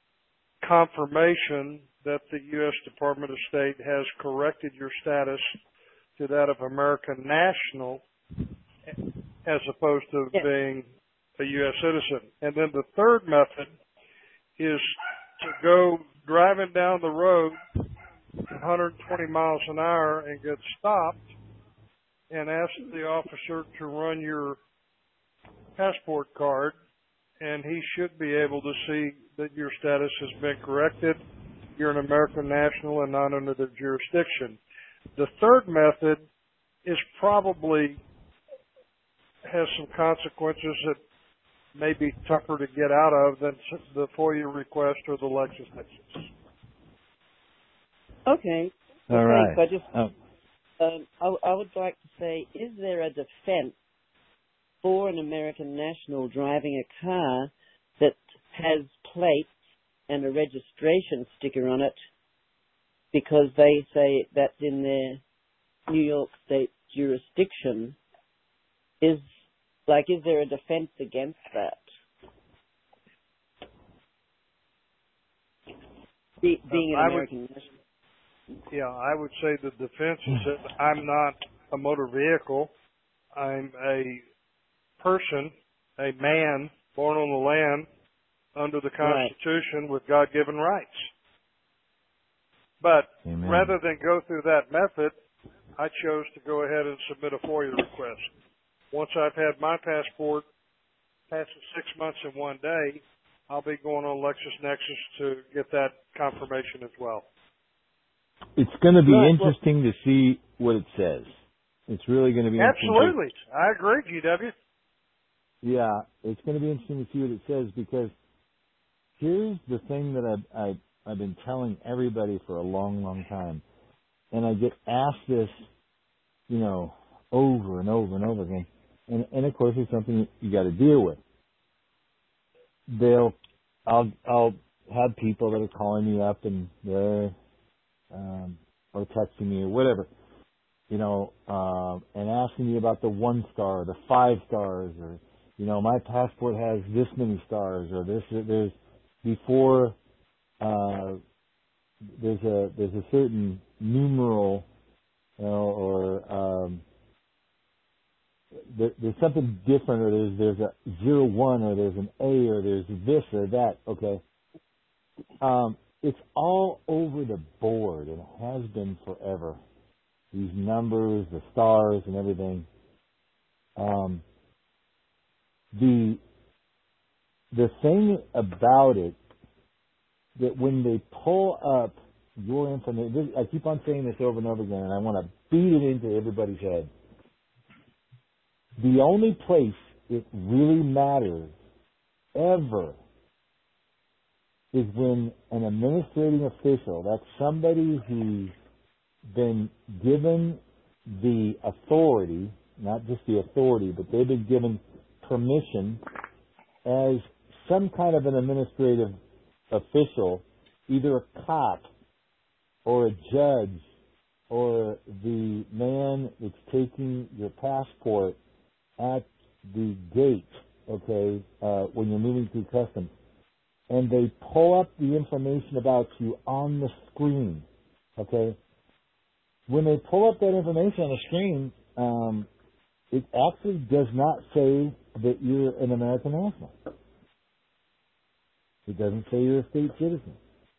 Speaker 7: confirmation that the U S Department of State has corrected your status to that of American national as opposed to
Speaker 8: yeah.
Speaker 7: being a U S citizen. And then the third method is to go driving down the road one hundred twenty miles an hour and get stopped and ask the officer to run your passport card, and he should be able to see that your status has been corrected. You're an American national and not under their jurisdiction. The third method is probably has some consequences that may be tougher to get out of than the FOIA request or the LexisNexis.
Speaker 8: Okay.
Speaker 5: All
Speaker 8: okay,
Speaker 5: right.
Speaker 8: So I just,
Speaker 5: oh.
Speaker 8: um, I, I would like to say, is there a defense for an American national driving a car that has plates and a registration sticker on it because they say that's in their New York State jurisdiction? Is like, is there a defense against that? Be, being an
Speaker 7: I
Speaker 8: American
Speaker 7: would,
Speaker 8: national.
Speaker 7: Yeah, I would say the defense is that I'm not a motor vehicle. I'm a person, a man born on the land under the Constitution, right, with God-given rights. But Amen. Rather than go through that method, I chose to go ahead and submit a FOIA request. Once I've had my passport past six months and one day, I'll be going on LexisNexis to get that confirmation as well.
Speaker 5: It's going to be right, interesting well, to see what it says. It's really going to be
Speaker 7: absolutely.
Speaker 5: interesting.
Speaker 7: I agree, G W.
Speaker 5: Yeah, it's going to be interesting to see what it says, because here's the thing that I've, I've, I've been telling everybody for a long, long time. And I get asked this, you know, over and over and over again. And, and of course, it's something you got to deal with. They'll, I'll, I'll have people that are calling me up and they're, um, or texting me or whatever, you know, uh, and asking me about the one star, the five stars, or, you know, my passport has this many stars, or this, there's, before, uh, there's a, there's a certain numeral, you know, or, um, there, there's something different, or there's, there's a zero one, or there's an A, or there's this or that, okay? Um, it's all over the board, and it has been forever. These numbers, the stars, and everything. Um, the the thing about it, that when they pull up your information, I keep on saying this over and over again, and I want to beat it into everybody's head. The only place it really matters, ever, is when an administrating official, that's somebody who's been given the authority, not just the authority, but they've been given permission as some kind of an administrative official, either a cop or a judge or the man that's taking your passport at the gate, okay, uh, when you're moving through customs, and they pull up the information about you on the screen, okay? When they pull up that information on the screen, um, it actually does not say that you're an American national. It doesn't say you're a state citizen.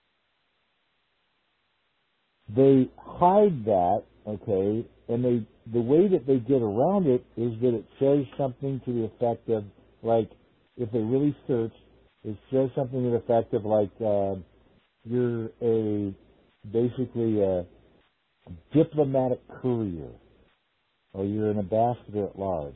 Speaker 5: They hide that, okay, and they the way that they get around it is that it says something to the effect of, like, if they really search, it says something to the effect of, like, uh, you're a, basically a diplomatic courier, or you're an ambassador at large.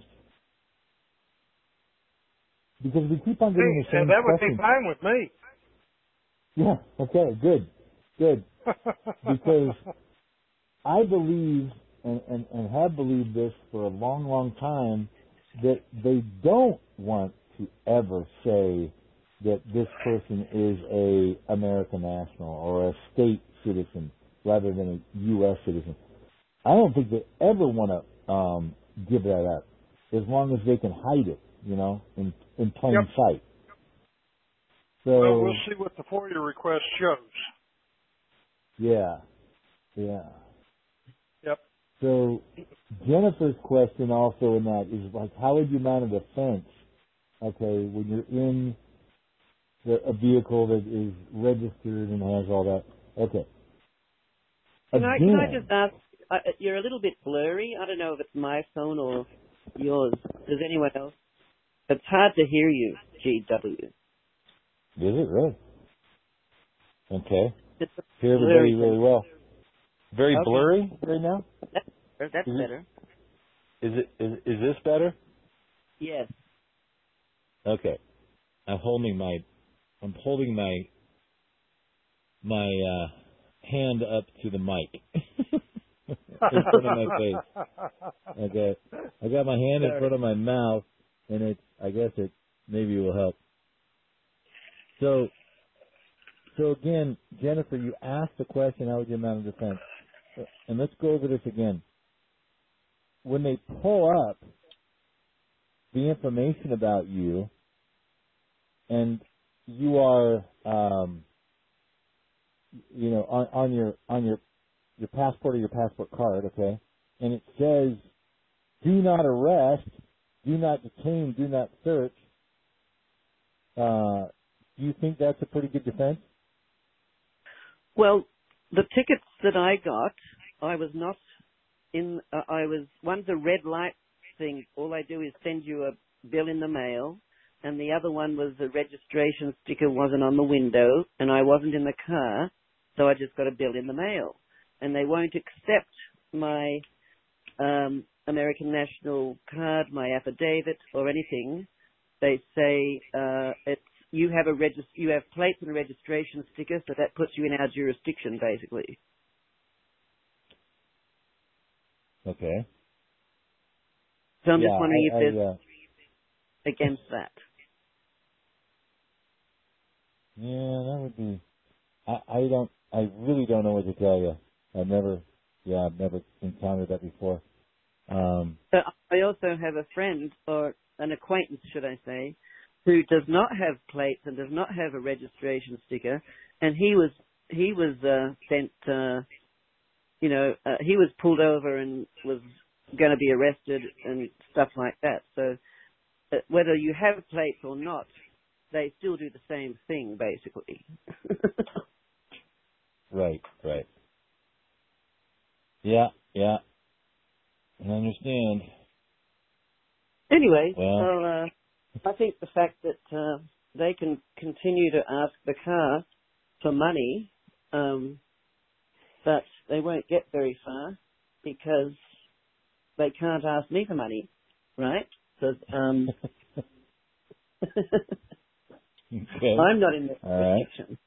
Speaker 5: Because we keep on getting
Speaker 7: hey,
Speaker 5: the same
Speaker 7: that would
Speaker 5: questions.
Speaker 7: be fine with me.
Speaker 5: Yeah, okay, good, good. Because I believe, and, and, and have believed this for a long, long time, that they don't want to ever say that this person is a American national or a state citizen rather than a U S citizen. I don't think they ever want to um, give that up, as long as they can hide it, you know, in, in plain yep. sight. So,
Speaker 7: well, we'll see what the FOIA request shows.
Speaker 5: Yeah, yeah.
Speaker 7: Yep.
Speaker 5: So Jennifer's question also in that is, like, how would you mount a defense, okay, when you're in the, a vehicle that is registered and has all that? Okay.
Speaker 8: Can I, can I just ask, uh, you're a little bit blurry. I don't know if it's my phone or yours. Does anyone else? It's hard to hear you, G W.
Speaker 5: Is it really? Okay.
Speaker 8: It's
Speaker 5: hear everybody really well. Very
Speaker 8: okay.
Speaker 5: blurry right now?
Speaker 8: That's, that's
Speaker 5: is
Speaker 8: better.
Speaker 5: It, is it is is this better?
Speaker 8: Yes.
Speaker 5: Okay. I'm holding my I'm holding my my uh, hand up to the mic in front of my face. Okay. I got my hand in front of my mouth, and it's I guess it maybe will help. So. So again, Jennifer, you asked the question, how would you mount a defense? And let's go over this again. When they pull up the information about you, and you are, um, you know, on, on your on your your passport or your passport card, okay, and it says, "Do not arrest do not detain, do not search. Uh, do you think that's a pretty good defense?
Speaker 8: Well, the tickets that I got, I was not in, uh, I was, one's a red light thing. All I do is send you a bill in the mail. And the other one was the registration sticker wasn't on the window, and I wasn't in the car, so I just got a bill in the mail. And they won't accept my um, American National card, my affidavit, or anything. They say uh, it's you have a regist- you have plates and a registration sticker, so that puts you in our jurisdiction, basically.
Speaker 5: Okay.
Speaker 8: So I'm
Speaker 5: yeah,
Speaker 8: just wondering
Speaker 5: I,
Speaker 8: if there's
Speaker 5: I, uh,
Speaker 8: against that.
Speaker 5: Yeah, that would be. I, I don't. I really don't know what to tell you. I've never. Yeah, I've never encountered that before. Um,
Speaker 8: So I also have a friend, or an acquaintance, should I say, who does not have plates and does not have a registration sticker, and he was he was uh, sent. Uh, you know, uh, he was pulled over and was going to be arrested and stuff like that. So uh, whether you have plates or not, they still do the same thing, basically.
Speaker 5: right, right. Yeah, yeah. I understand.
Speaker 8: Anyway,
Speaker 5: well,
Speaker 8: well uh, I think the fact that uh, they can continue to ask the car for money, um, but they won't get very far because they can't ask me for money, right? Because um,
Speaker 5: okay.
Speaker 8: I'm not in the
Speaker 5: All
Speaker 8: jurisdiction.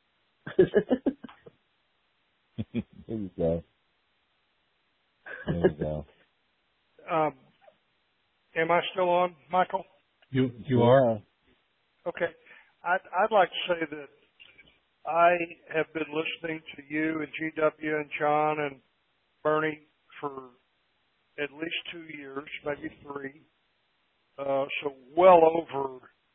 Speaker 5: Right. There you go. There you go.
Speaker 7: Um, am I still on, Michael?
Speaker 4: You you are.
Speaker 7: Okay. I'd, I'd like to say that I have been listening to you and G W and John and Bernie for at least two years, maybe three. Uh, so well over,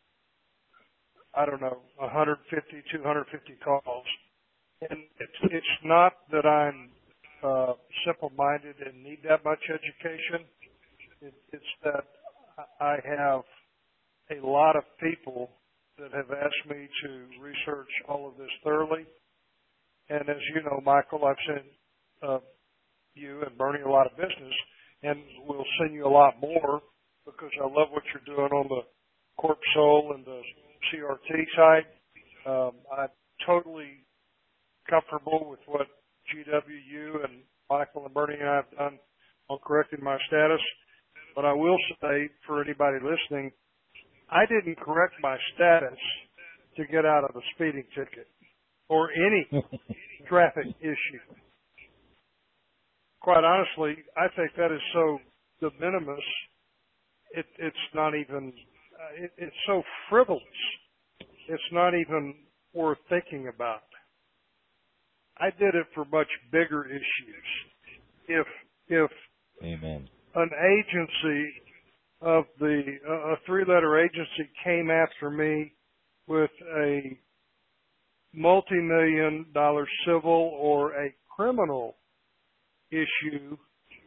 Speaker 7: I don't know, one hundred fifty, two hundred fifty calls. And it's, it's not that I'm uh, simple-minded and need that much education. It, it's that I have a lot of people that have asked me to research all of this thoroughly. And as you know, Michael, I've sent uh, you and Bernie a lot of business, and we'll send you a lot more because I love what you're doing on the Corp Soul and the C R T side. Um, I'm totally comfortable with what G W U and Michael and Bernie and I have done on correcting my status. But I will say, for anybody listening, I didn't correct my status to get out of a speeding ticket or any traffic issue. Quite honestly, I think that is so de minimis, it, it's not even, uh, it, it's so frivolous, it's not even worth thinking about. I did it for much bigger issues. If, if
Speaker 5: Amen.
Speaker 7: an agency of the, uh, a three-letter agency came after me with a multi-million dollar civil or a criminal issue,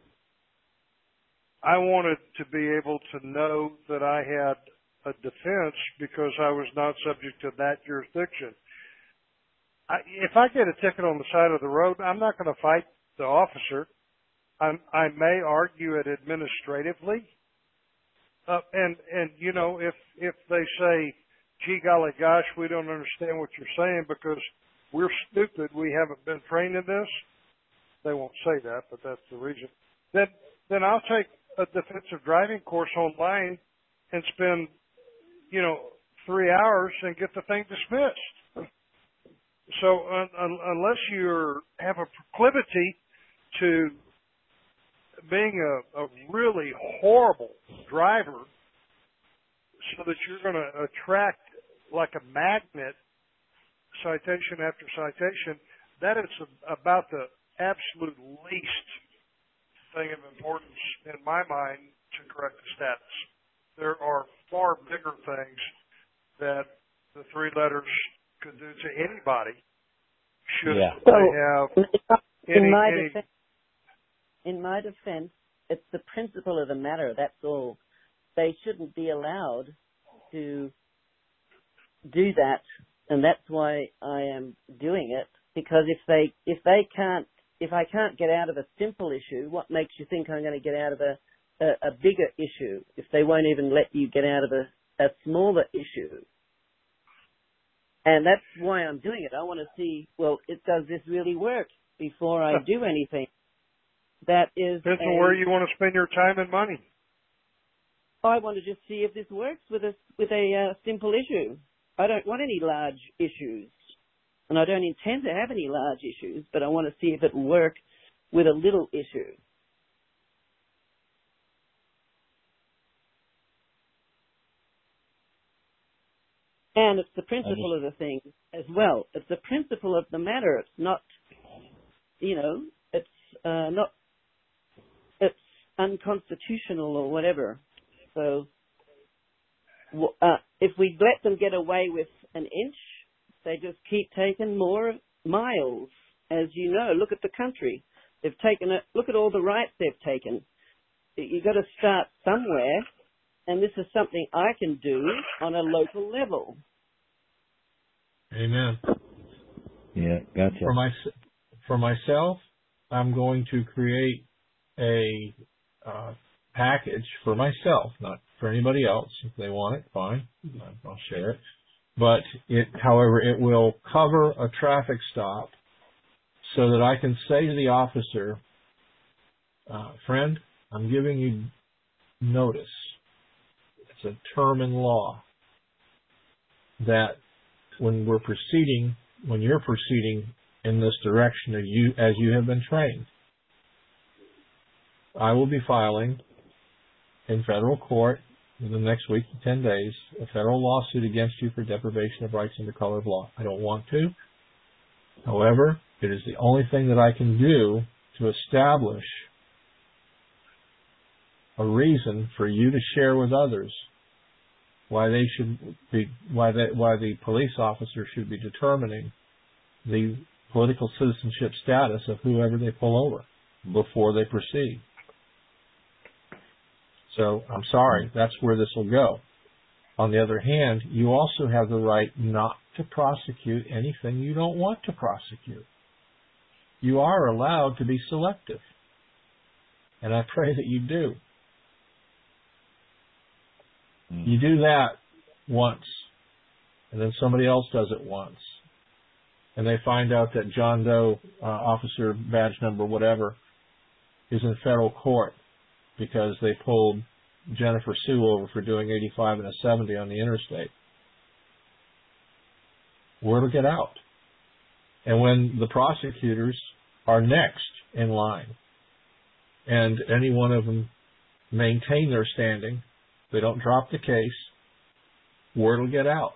Speaker 7: I wanted to be able to know that I had a defense because I was not subject to that jurisdiction. I, if I get a ticket on the side of the road, I'm not going to fight the officer. I'm, I may argue it administratively. Uh, and, and, you know, if, if they say, gee, golly gosh, we don't understand what you're saying because we're stupid, we haven't been trained in this, they won't say that, but that's the reason, then, then I'll take a defensive driving course online and spend, you know, three hours and get the thing dismissed. So uh, un- unless you have a proclivity to being a, a really horrible driver so that you're going to attract like a magnet citation after citation, that is about the absolute least thing of importance in my mind to correct the status. There are far bigger things that the three letters could do to anybody should
Speaker 5: yeah.
Speaker 7: they have
Speaker 8: in
Speaker 7: any,
Speaker 8: my
Speaker 7: any
Speaker 8: defense, in my defense, it's the principle of the matter. That's all. they shouldn't be allowed to do that, and that's why I am doing it. Because if they if they can't if I can't get out of a simple issue, what makes you think I'm going to get out of a a, a bigger issue? If they won't even let you get out of a, a smaller issue, and that's why I'm doing it. I want to see, well, it does this really work before I do anything. That is
Speaker 7: Depends
Speaker 8: a,
Speaker 7: on where you want to spend your time and money.
Speaker 8: I want to just see if this works with a with a uh, simple issue. I don't want any large issues, and I don't intend to have any large issues, but I want to see if it will work with a little issue. And it's the principle of the thing as well. It's the principle of the matter. It's not, you know, it's uh, not, it's unconstitutional or whatever. So uh, if we let them get away with an inch, they just keep taking more miles. As you know, look at the country. They've taken it. Look at all the rights they've taken. You've got to start somewhere, and this is something I can do on a local level.
Speaker 4: Amen.
Speaker 5: Yeah, gotcha.
Speaker 4: For my for myself, I'm going to create a uh, package for myself, not for anybody else. If they want it, fine, I'll share it. But it, however, it will cover a traffic stop so that I can say to the officer, uh, friend, I'm giving you notice. It's a term in law that when we're proceeding, when you're proceeding in this direction as you, as you have been trained, I will be filing in federal court in the next week to ten days a federal lawsuit against you for deprivation of rights under color of law. I don't want to. However, it is the only thing that I can do to establish a reason for you to share with others why they should be, why they, why the police officer should be determining the political citizenship status of whoever they pull over before they proceed. So I'm sorry, that's where this will go. On the other hand, you also have the right not to prosecute anything you don't want to prosecute. You are allowed to be selective, and I pray that you do. You do that once, and then somebody else does it once, and they find out that John Doe, uh, officer badge number whatever, is in federal court because they pulled Jennifer Sue over for doing eighty-five and a seventy on the interstate. Word will get out. And when the prosecutors are next in line, and any one of them maintain their standing, they don't drop the case, word will get out.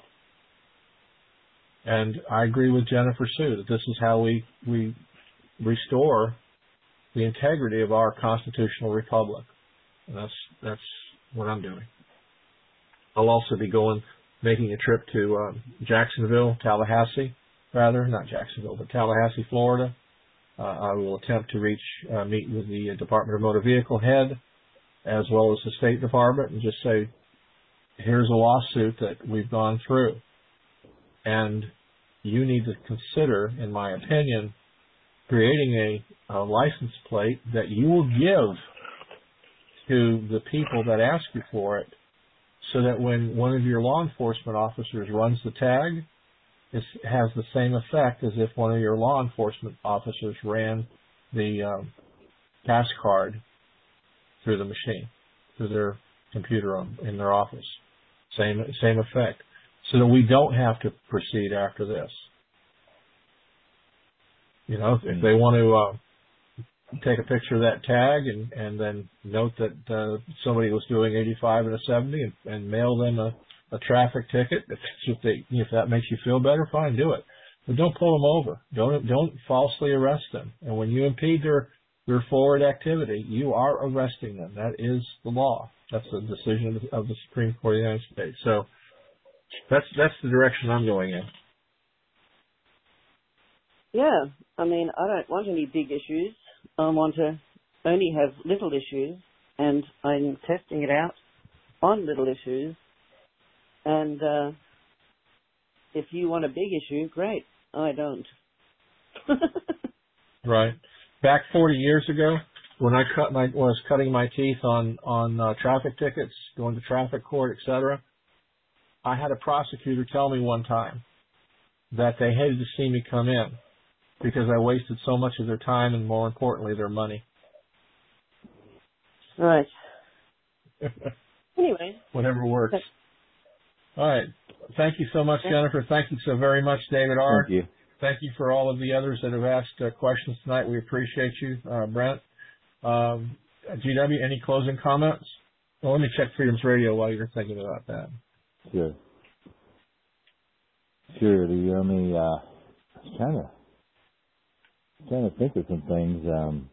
Speaker 4: And I agree with Jennifer Sue that this is how we, we restore the integrity of our constitutional republic. And that's, that's what I'm doing. I'll also be going, making a trip to um, Jacksonville, Tallahassee, rather, not Jacksonville, but Tallahassee, Florida. Uh, I will attempt to reach, uh, meet with the Department of Motor Vehicle head, as well as the State Department, and just say, here's a lawsuit that we've gone through. And you need to consider, in my opinion, creating a, a license plate that you will give to the people that ask you for it, so that when one of your law enforcement officers runs the tag, it has the same effect as if one of your law enforcement officers ran the um, pass card through the machine, through their computer on, in their office. Same same effect. So that we don't have to proceed after this. You know, if, if they want to uh, take a picture of that tag and, and then note that uh, somebody was doing eighty-five and a seventy and, and mail them a, a traffic ticket, if, if, they, if that makes you feel better, fine, do it. But don't pull them over. Don't don't falsely arrest them. And when you impede their their forward activity, you are arresting them. That is the law. That's the decision of the, of the Supreme Court of the United States. So that's that's the direction I'm going in.
Speaker 8: Yeah, I mean, I don't want any big issues. I want to only have little issues, and I'm testing it out on little issues. And uh, if you want a big issue, great. I don't.
Speaker 4: Right. Back forty years ago, when I cut my was cutting my teeth on on uh, traffic tickets, going to traffic court, et cetera, I had a prosecutor tell me one time that they hated to see me come in because I wasted so much of their time and, more importantly, their money.
Speaker 8: Right. Anyway.
Speaker 4: Whatever works. All right. Thank you so much, Jennifer. Thank you so very much, David R.
Speaker 5: Thank you.
Speaker 4: Thank you for all of the others that have asked uh, questions tonight. We appreciate you, uh, Brent. Um, G W, any closing comments? Well, let me check Freedom's Radio while you're thinking about that.
Speaker 5: Sure. Sure. The only, uh, I was trying to, trying to think of some things. Um,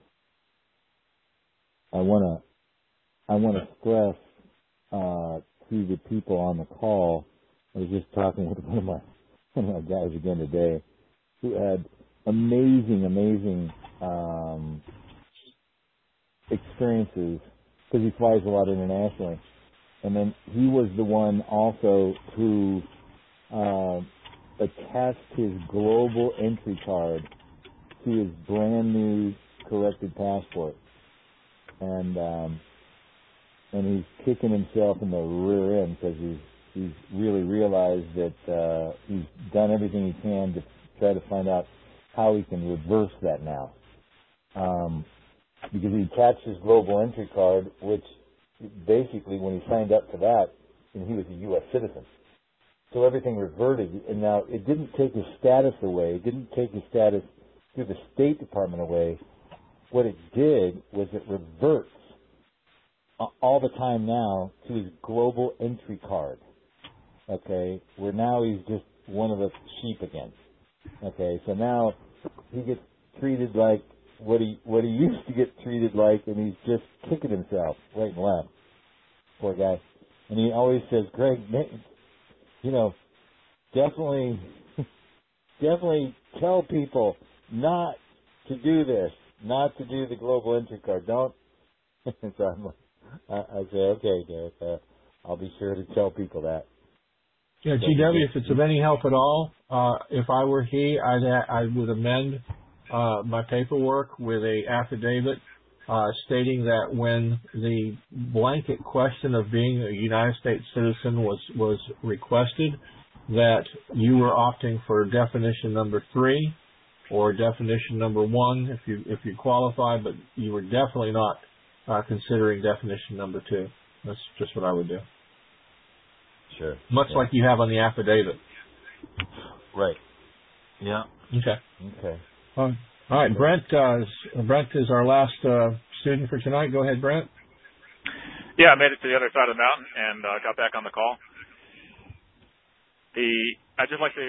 Speaker 5: I want to, I want to stress uh, to the people on the call. I was just talking with one of my, one of my guys again today, who had amazing, amazing um, experiences because he flies a lot internationally. And then he was the one also who uh, attached his global entry card to his brand new corrected passport. And um, and he's kicking himself in the rear end because he's, he's really realized that uh, he's done everything he can to try to find out how he can reverse that now. Um, because he attached his global entry card, which basically when he signed up for that, and he was a U S citizen. So everything reverted, and now it didn't take his status away. It didn't take his status through the State Department away. What it did was it reverts all the time now to his global entry card. Okay, where now he's just one of the sheep again. Okay, so now he gets treated like what he what he used to get treated like, and he's just kicking himself right and left. Poor guy. And he always says, Greg, you know, definitely, definitely tell people not to do this, not to do the global entry card. Don't. So I'm like, I, I say, okay, Derek, uh, I'll be sure to tell people that.
Speaker 4: Yeah, G W, if it's of any help at all, uh, if I were he, I'd, I would amend uh, my paperwork with a affidavit uh, stating that when the blanket question of being a United States citizen was, was requested, that you were opting for definition number three or definition number one if you if you qualify, but you were definitely not uh, considering definition number two. That's just what I would do.
Speaker 5: Sure.
Speaker 4: Much
Speaker 5: yeah.
Speaker 4: like you have on the affidavit.
Speaker 5: Right. Yeah.
Speaker 4: Okay.
Speaker 5: Okay.
Speaker 4: Um, all right. Brent, uh, is, Brent is our last uh, student for tonight. Go ahead, Brent.
Speaker 6: Yeah, I made it to the other side of the mountain and uh, got back on the call. The I'd just like to,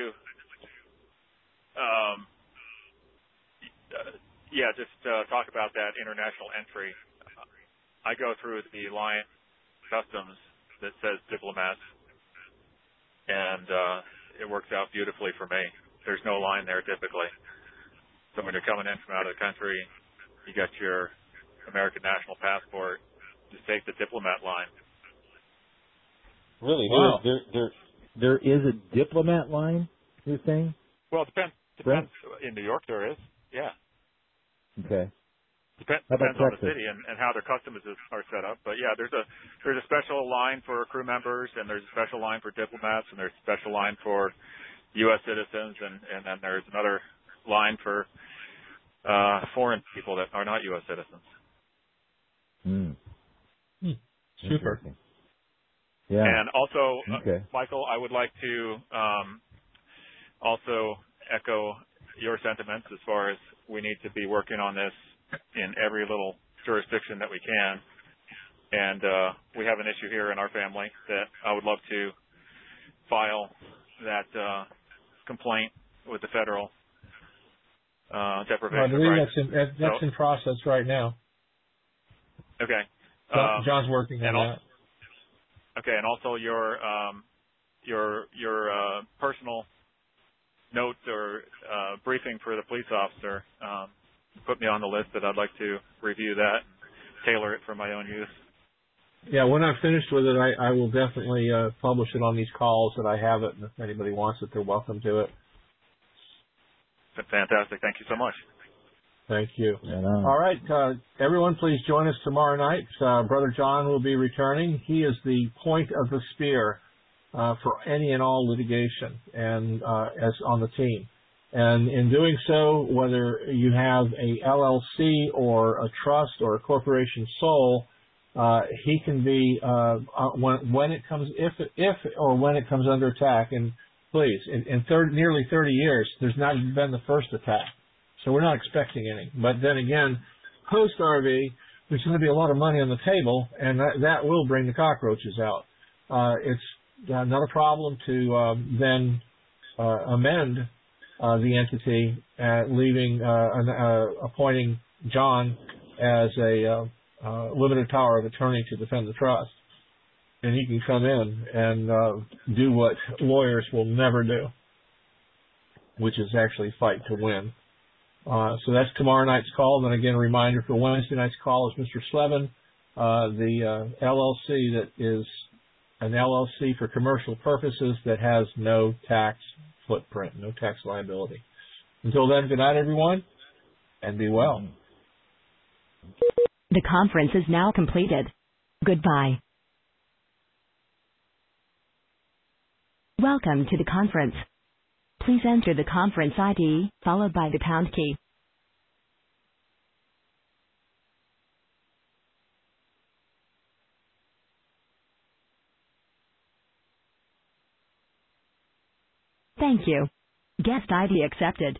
Speaker 6: um, uh, yeah, just uh, talk about that international entry. Uh, I go through the line customs that says diplomats, and uh, it works out beautifully for me. There's no line there typically. So when you're coming in from out of the country, you got your American national passport, just take the diplomat line.
Speaker 5: Really?
Speaker 4: Wow.
Speaker 5: There, there, there is a diplomat line, you're saying?
Speaker 6: Well, it depends. Depends. In New York, there is. Yeah.
Speaker 5: Okay.
Speaker 6: Depends, depends on the city and, and how their customs is, are set up. But yeah, there's a there's a special line for crew members, and there's a special line for diplomats, and there's a special line for U S citizens, and, and then there's another line for uh, foreign people that are not U S citizens.
Speaker 5: Hmm.
Speaker 4: Hmm. Super.
Speaker 5: Yeah.
Speaker 6: And also,
Speaker 5: okay.
Speaker 6: uh, Michael, I would like to um, also echo your sentiments as far as we need to be working on this in every little jurisdiction that we can. And uh, we have an issue here in our family that I would love to file that uh, complaint with the federal uh, deprivation
Speaker 4: well, I believe
Speaker 6: of rights.
Speaker 4: that's in, that's
Speaker 6: so,
Speaker 4: in process right now.
Speaker 6: Okay.
Speaker 4: John,
Speaker 6: Um,
Speaker 4: John's working on
Speaker 6: also,
Speaker 4: that.
Speaker 6: Okay, and also your um, your your uh, personal notes or uh, briefing for the police officer. Um, put me on the list that I'd like to review that and tailor it for my own use.
Speaker 4: yeah, when I'm finished with it, I, I will definitely uh, publish it on these calls that I have it, and if anybody wants it, they're welcome to it.
Speaker 6: Fantastic. Thank you so much.
Speaker 4: Thank you.
Speaker 5: Yeah.
Speaker 4: All right, uh, everyone, please join us tomorrow night. Uh, Brother John will be returning. He is the point of the spear uh, for any and all litigation, and uh, as on the team. And in doing so, whether you have a L L C or a trust or a corporation sole, uh, he can be uh, uh, when when it comes if if or when it comes under attack. And please, in, in thirty, nearly thirty years, there's not even been the first attack. So we're not expecting any. But then again, post-R V, there's going to be a lot of money on the table, and that, that will bring the cockroaches out. Uh, it's uh, not a problem to um, then uh, amend uh, the entity, uh, leaving, uh, an, uh, appointing John as a uh, uh, limited power of attorney to defend the trust. And he can come in and uh, do what lawyers will never do, which is actually fight to win. Uh, so that's tomorrow night's call. Then again, a reminder for Wednesday night's call is Mister Slevin, uh, the uh, L L C that is an L L C for commercial purposes that has no tax footprint, no tax liability. Until then, good night, everyone, and be well.
Speaker 1: The conference is now completed. Goodbye. Welcome to the conference. Please enter the conference I D, followed by the pound key. Thank you. Guest I D accepted.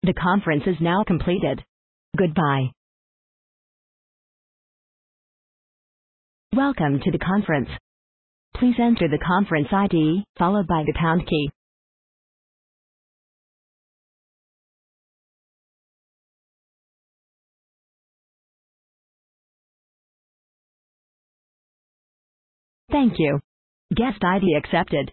Speaker 1: The conference is now completed. Goodbye. Welcome to the conference. Please enter the conference I D, followed by the pound key. Thank you. Guest I D accepted.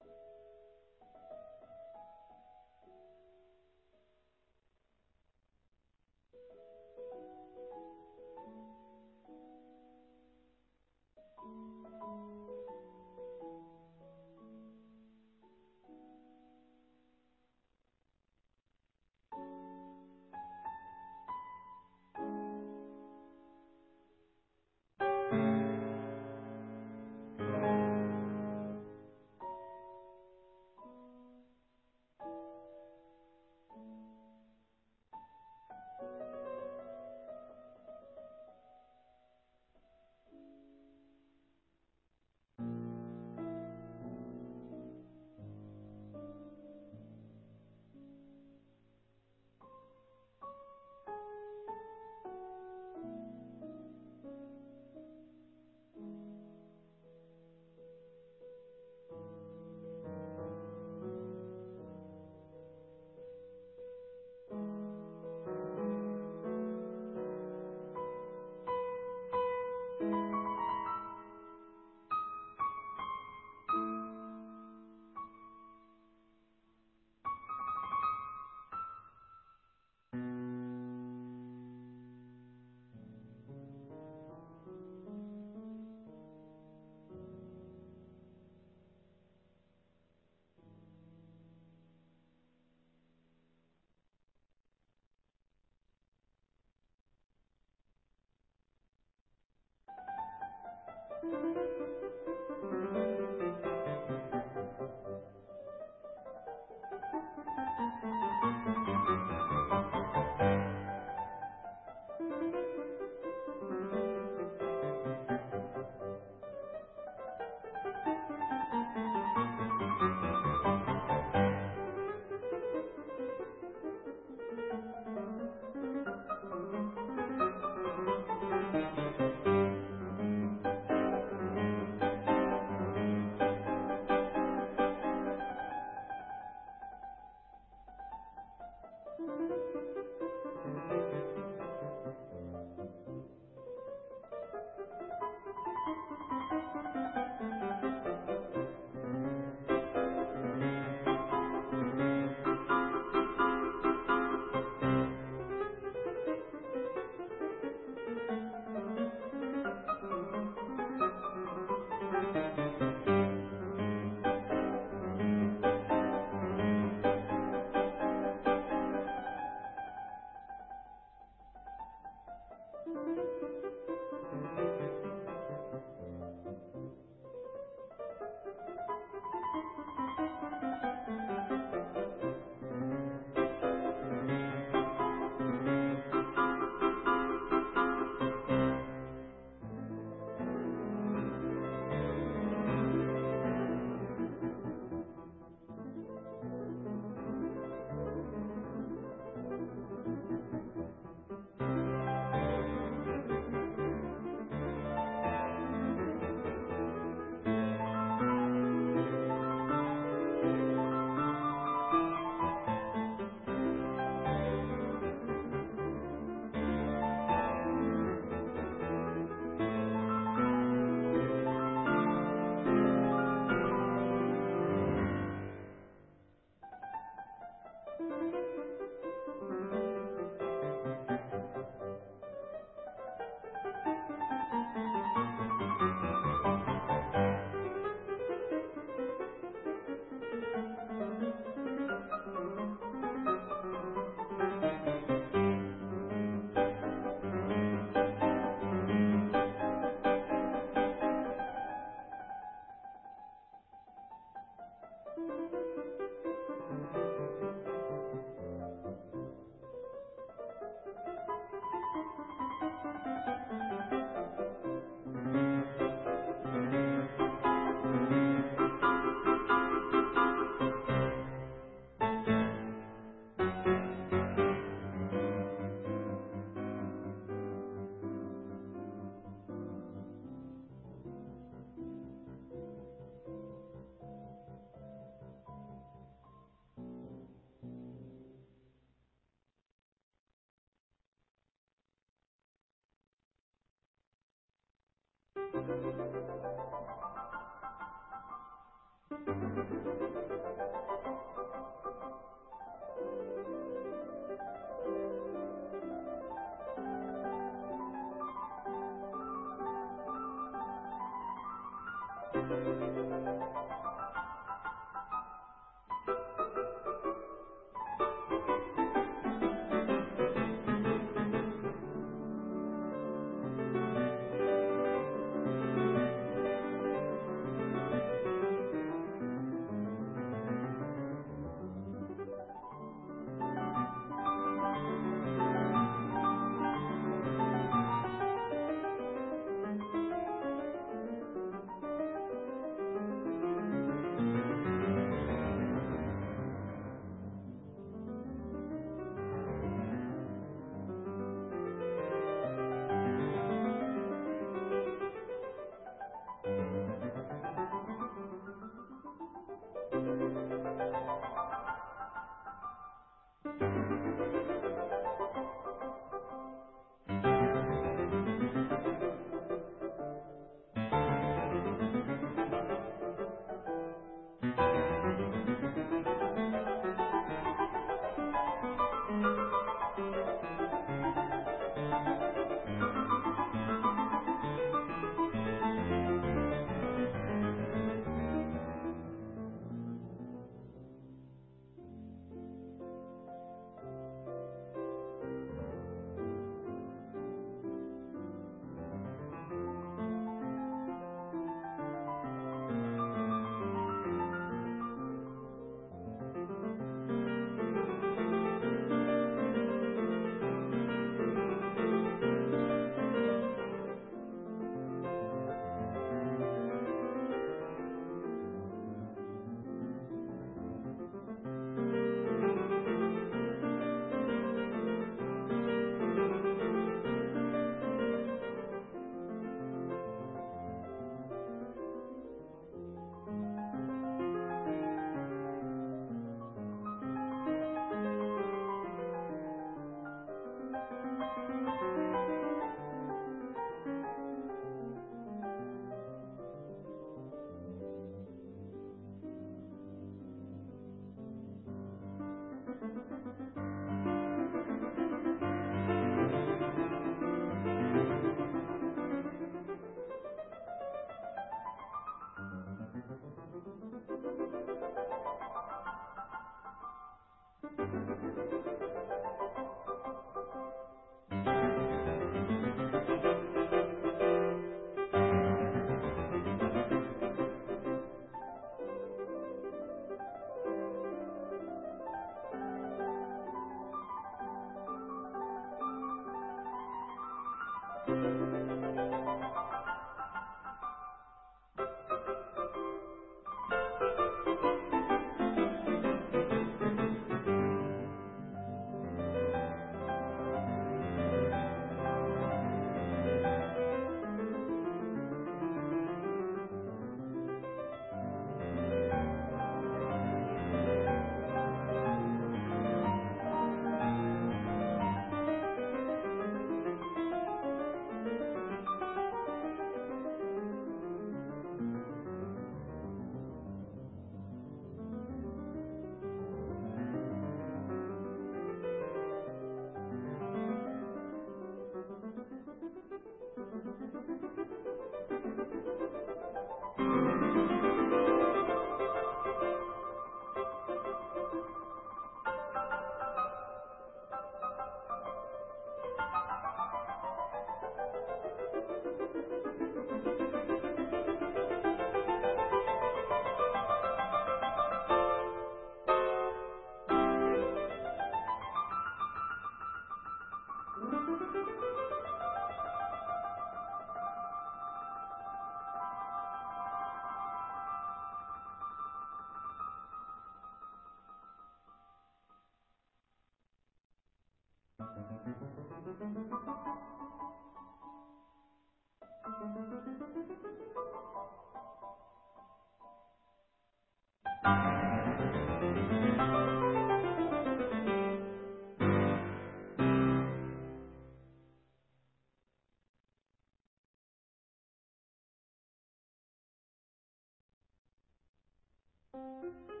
Speaker 1: you.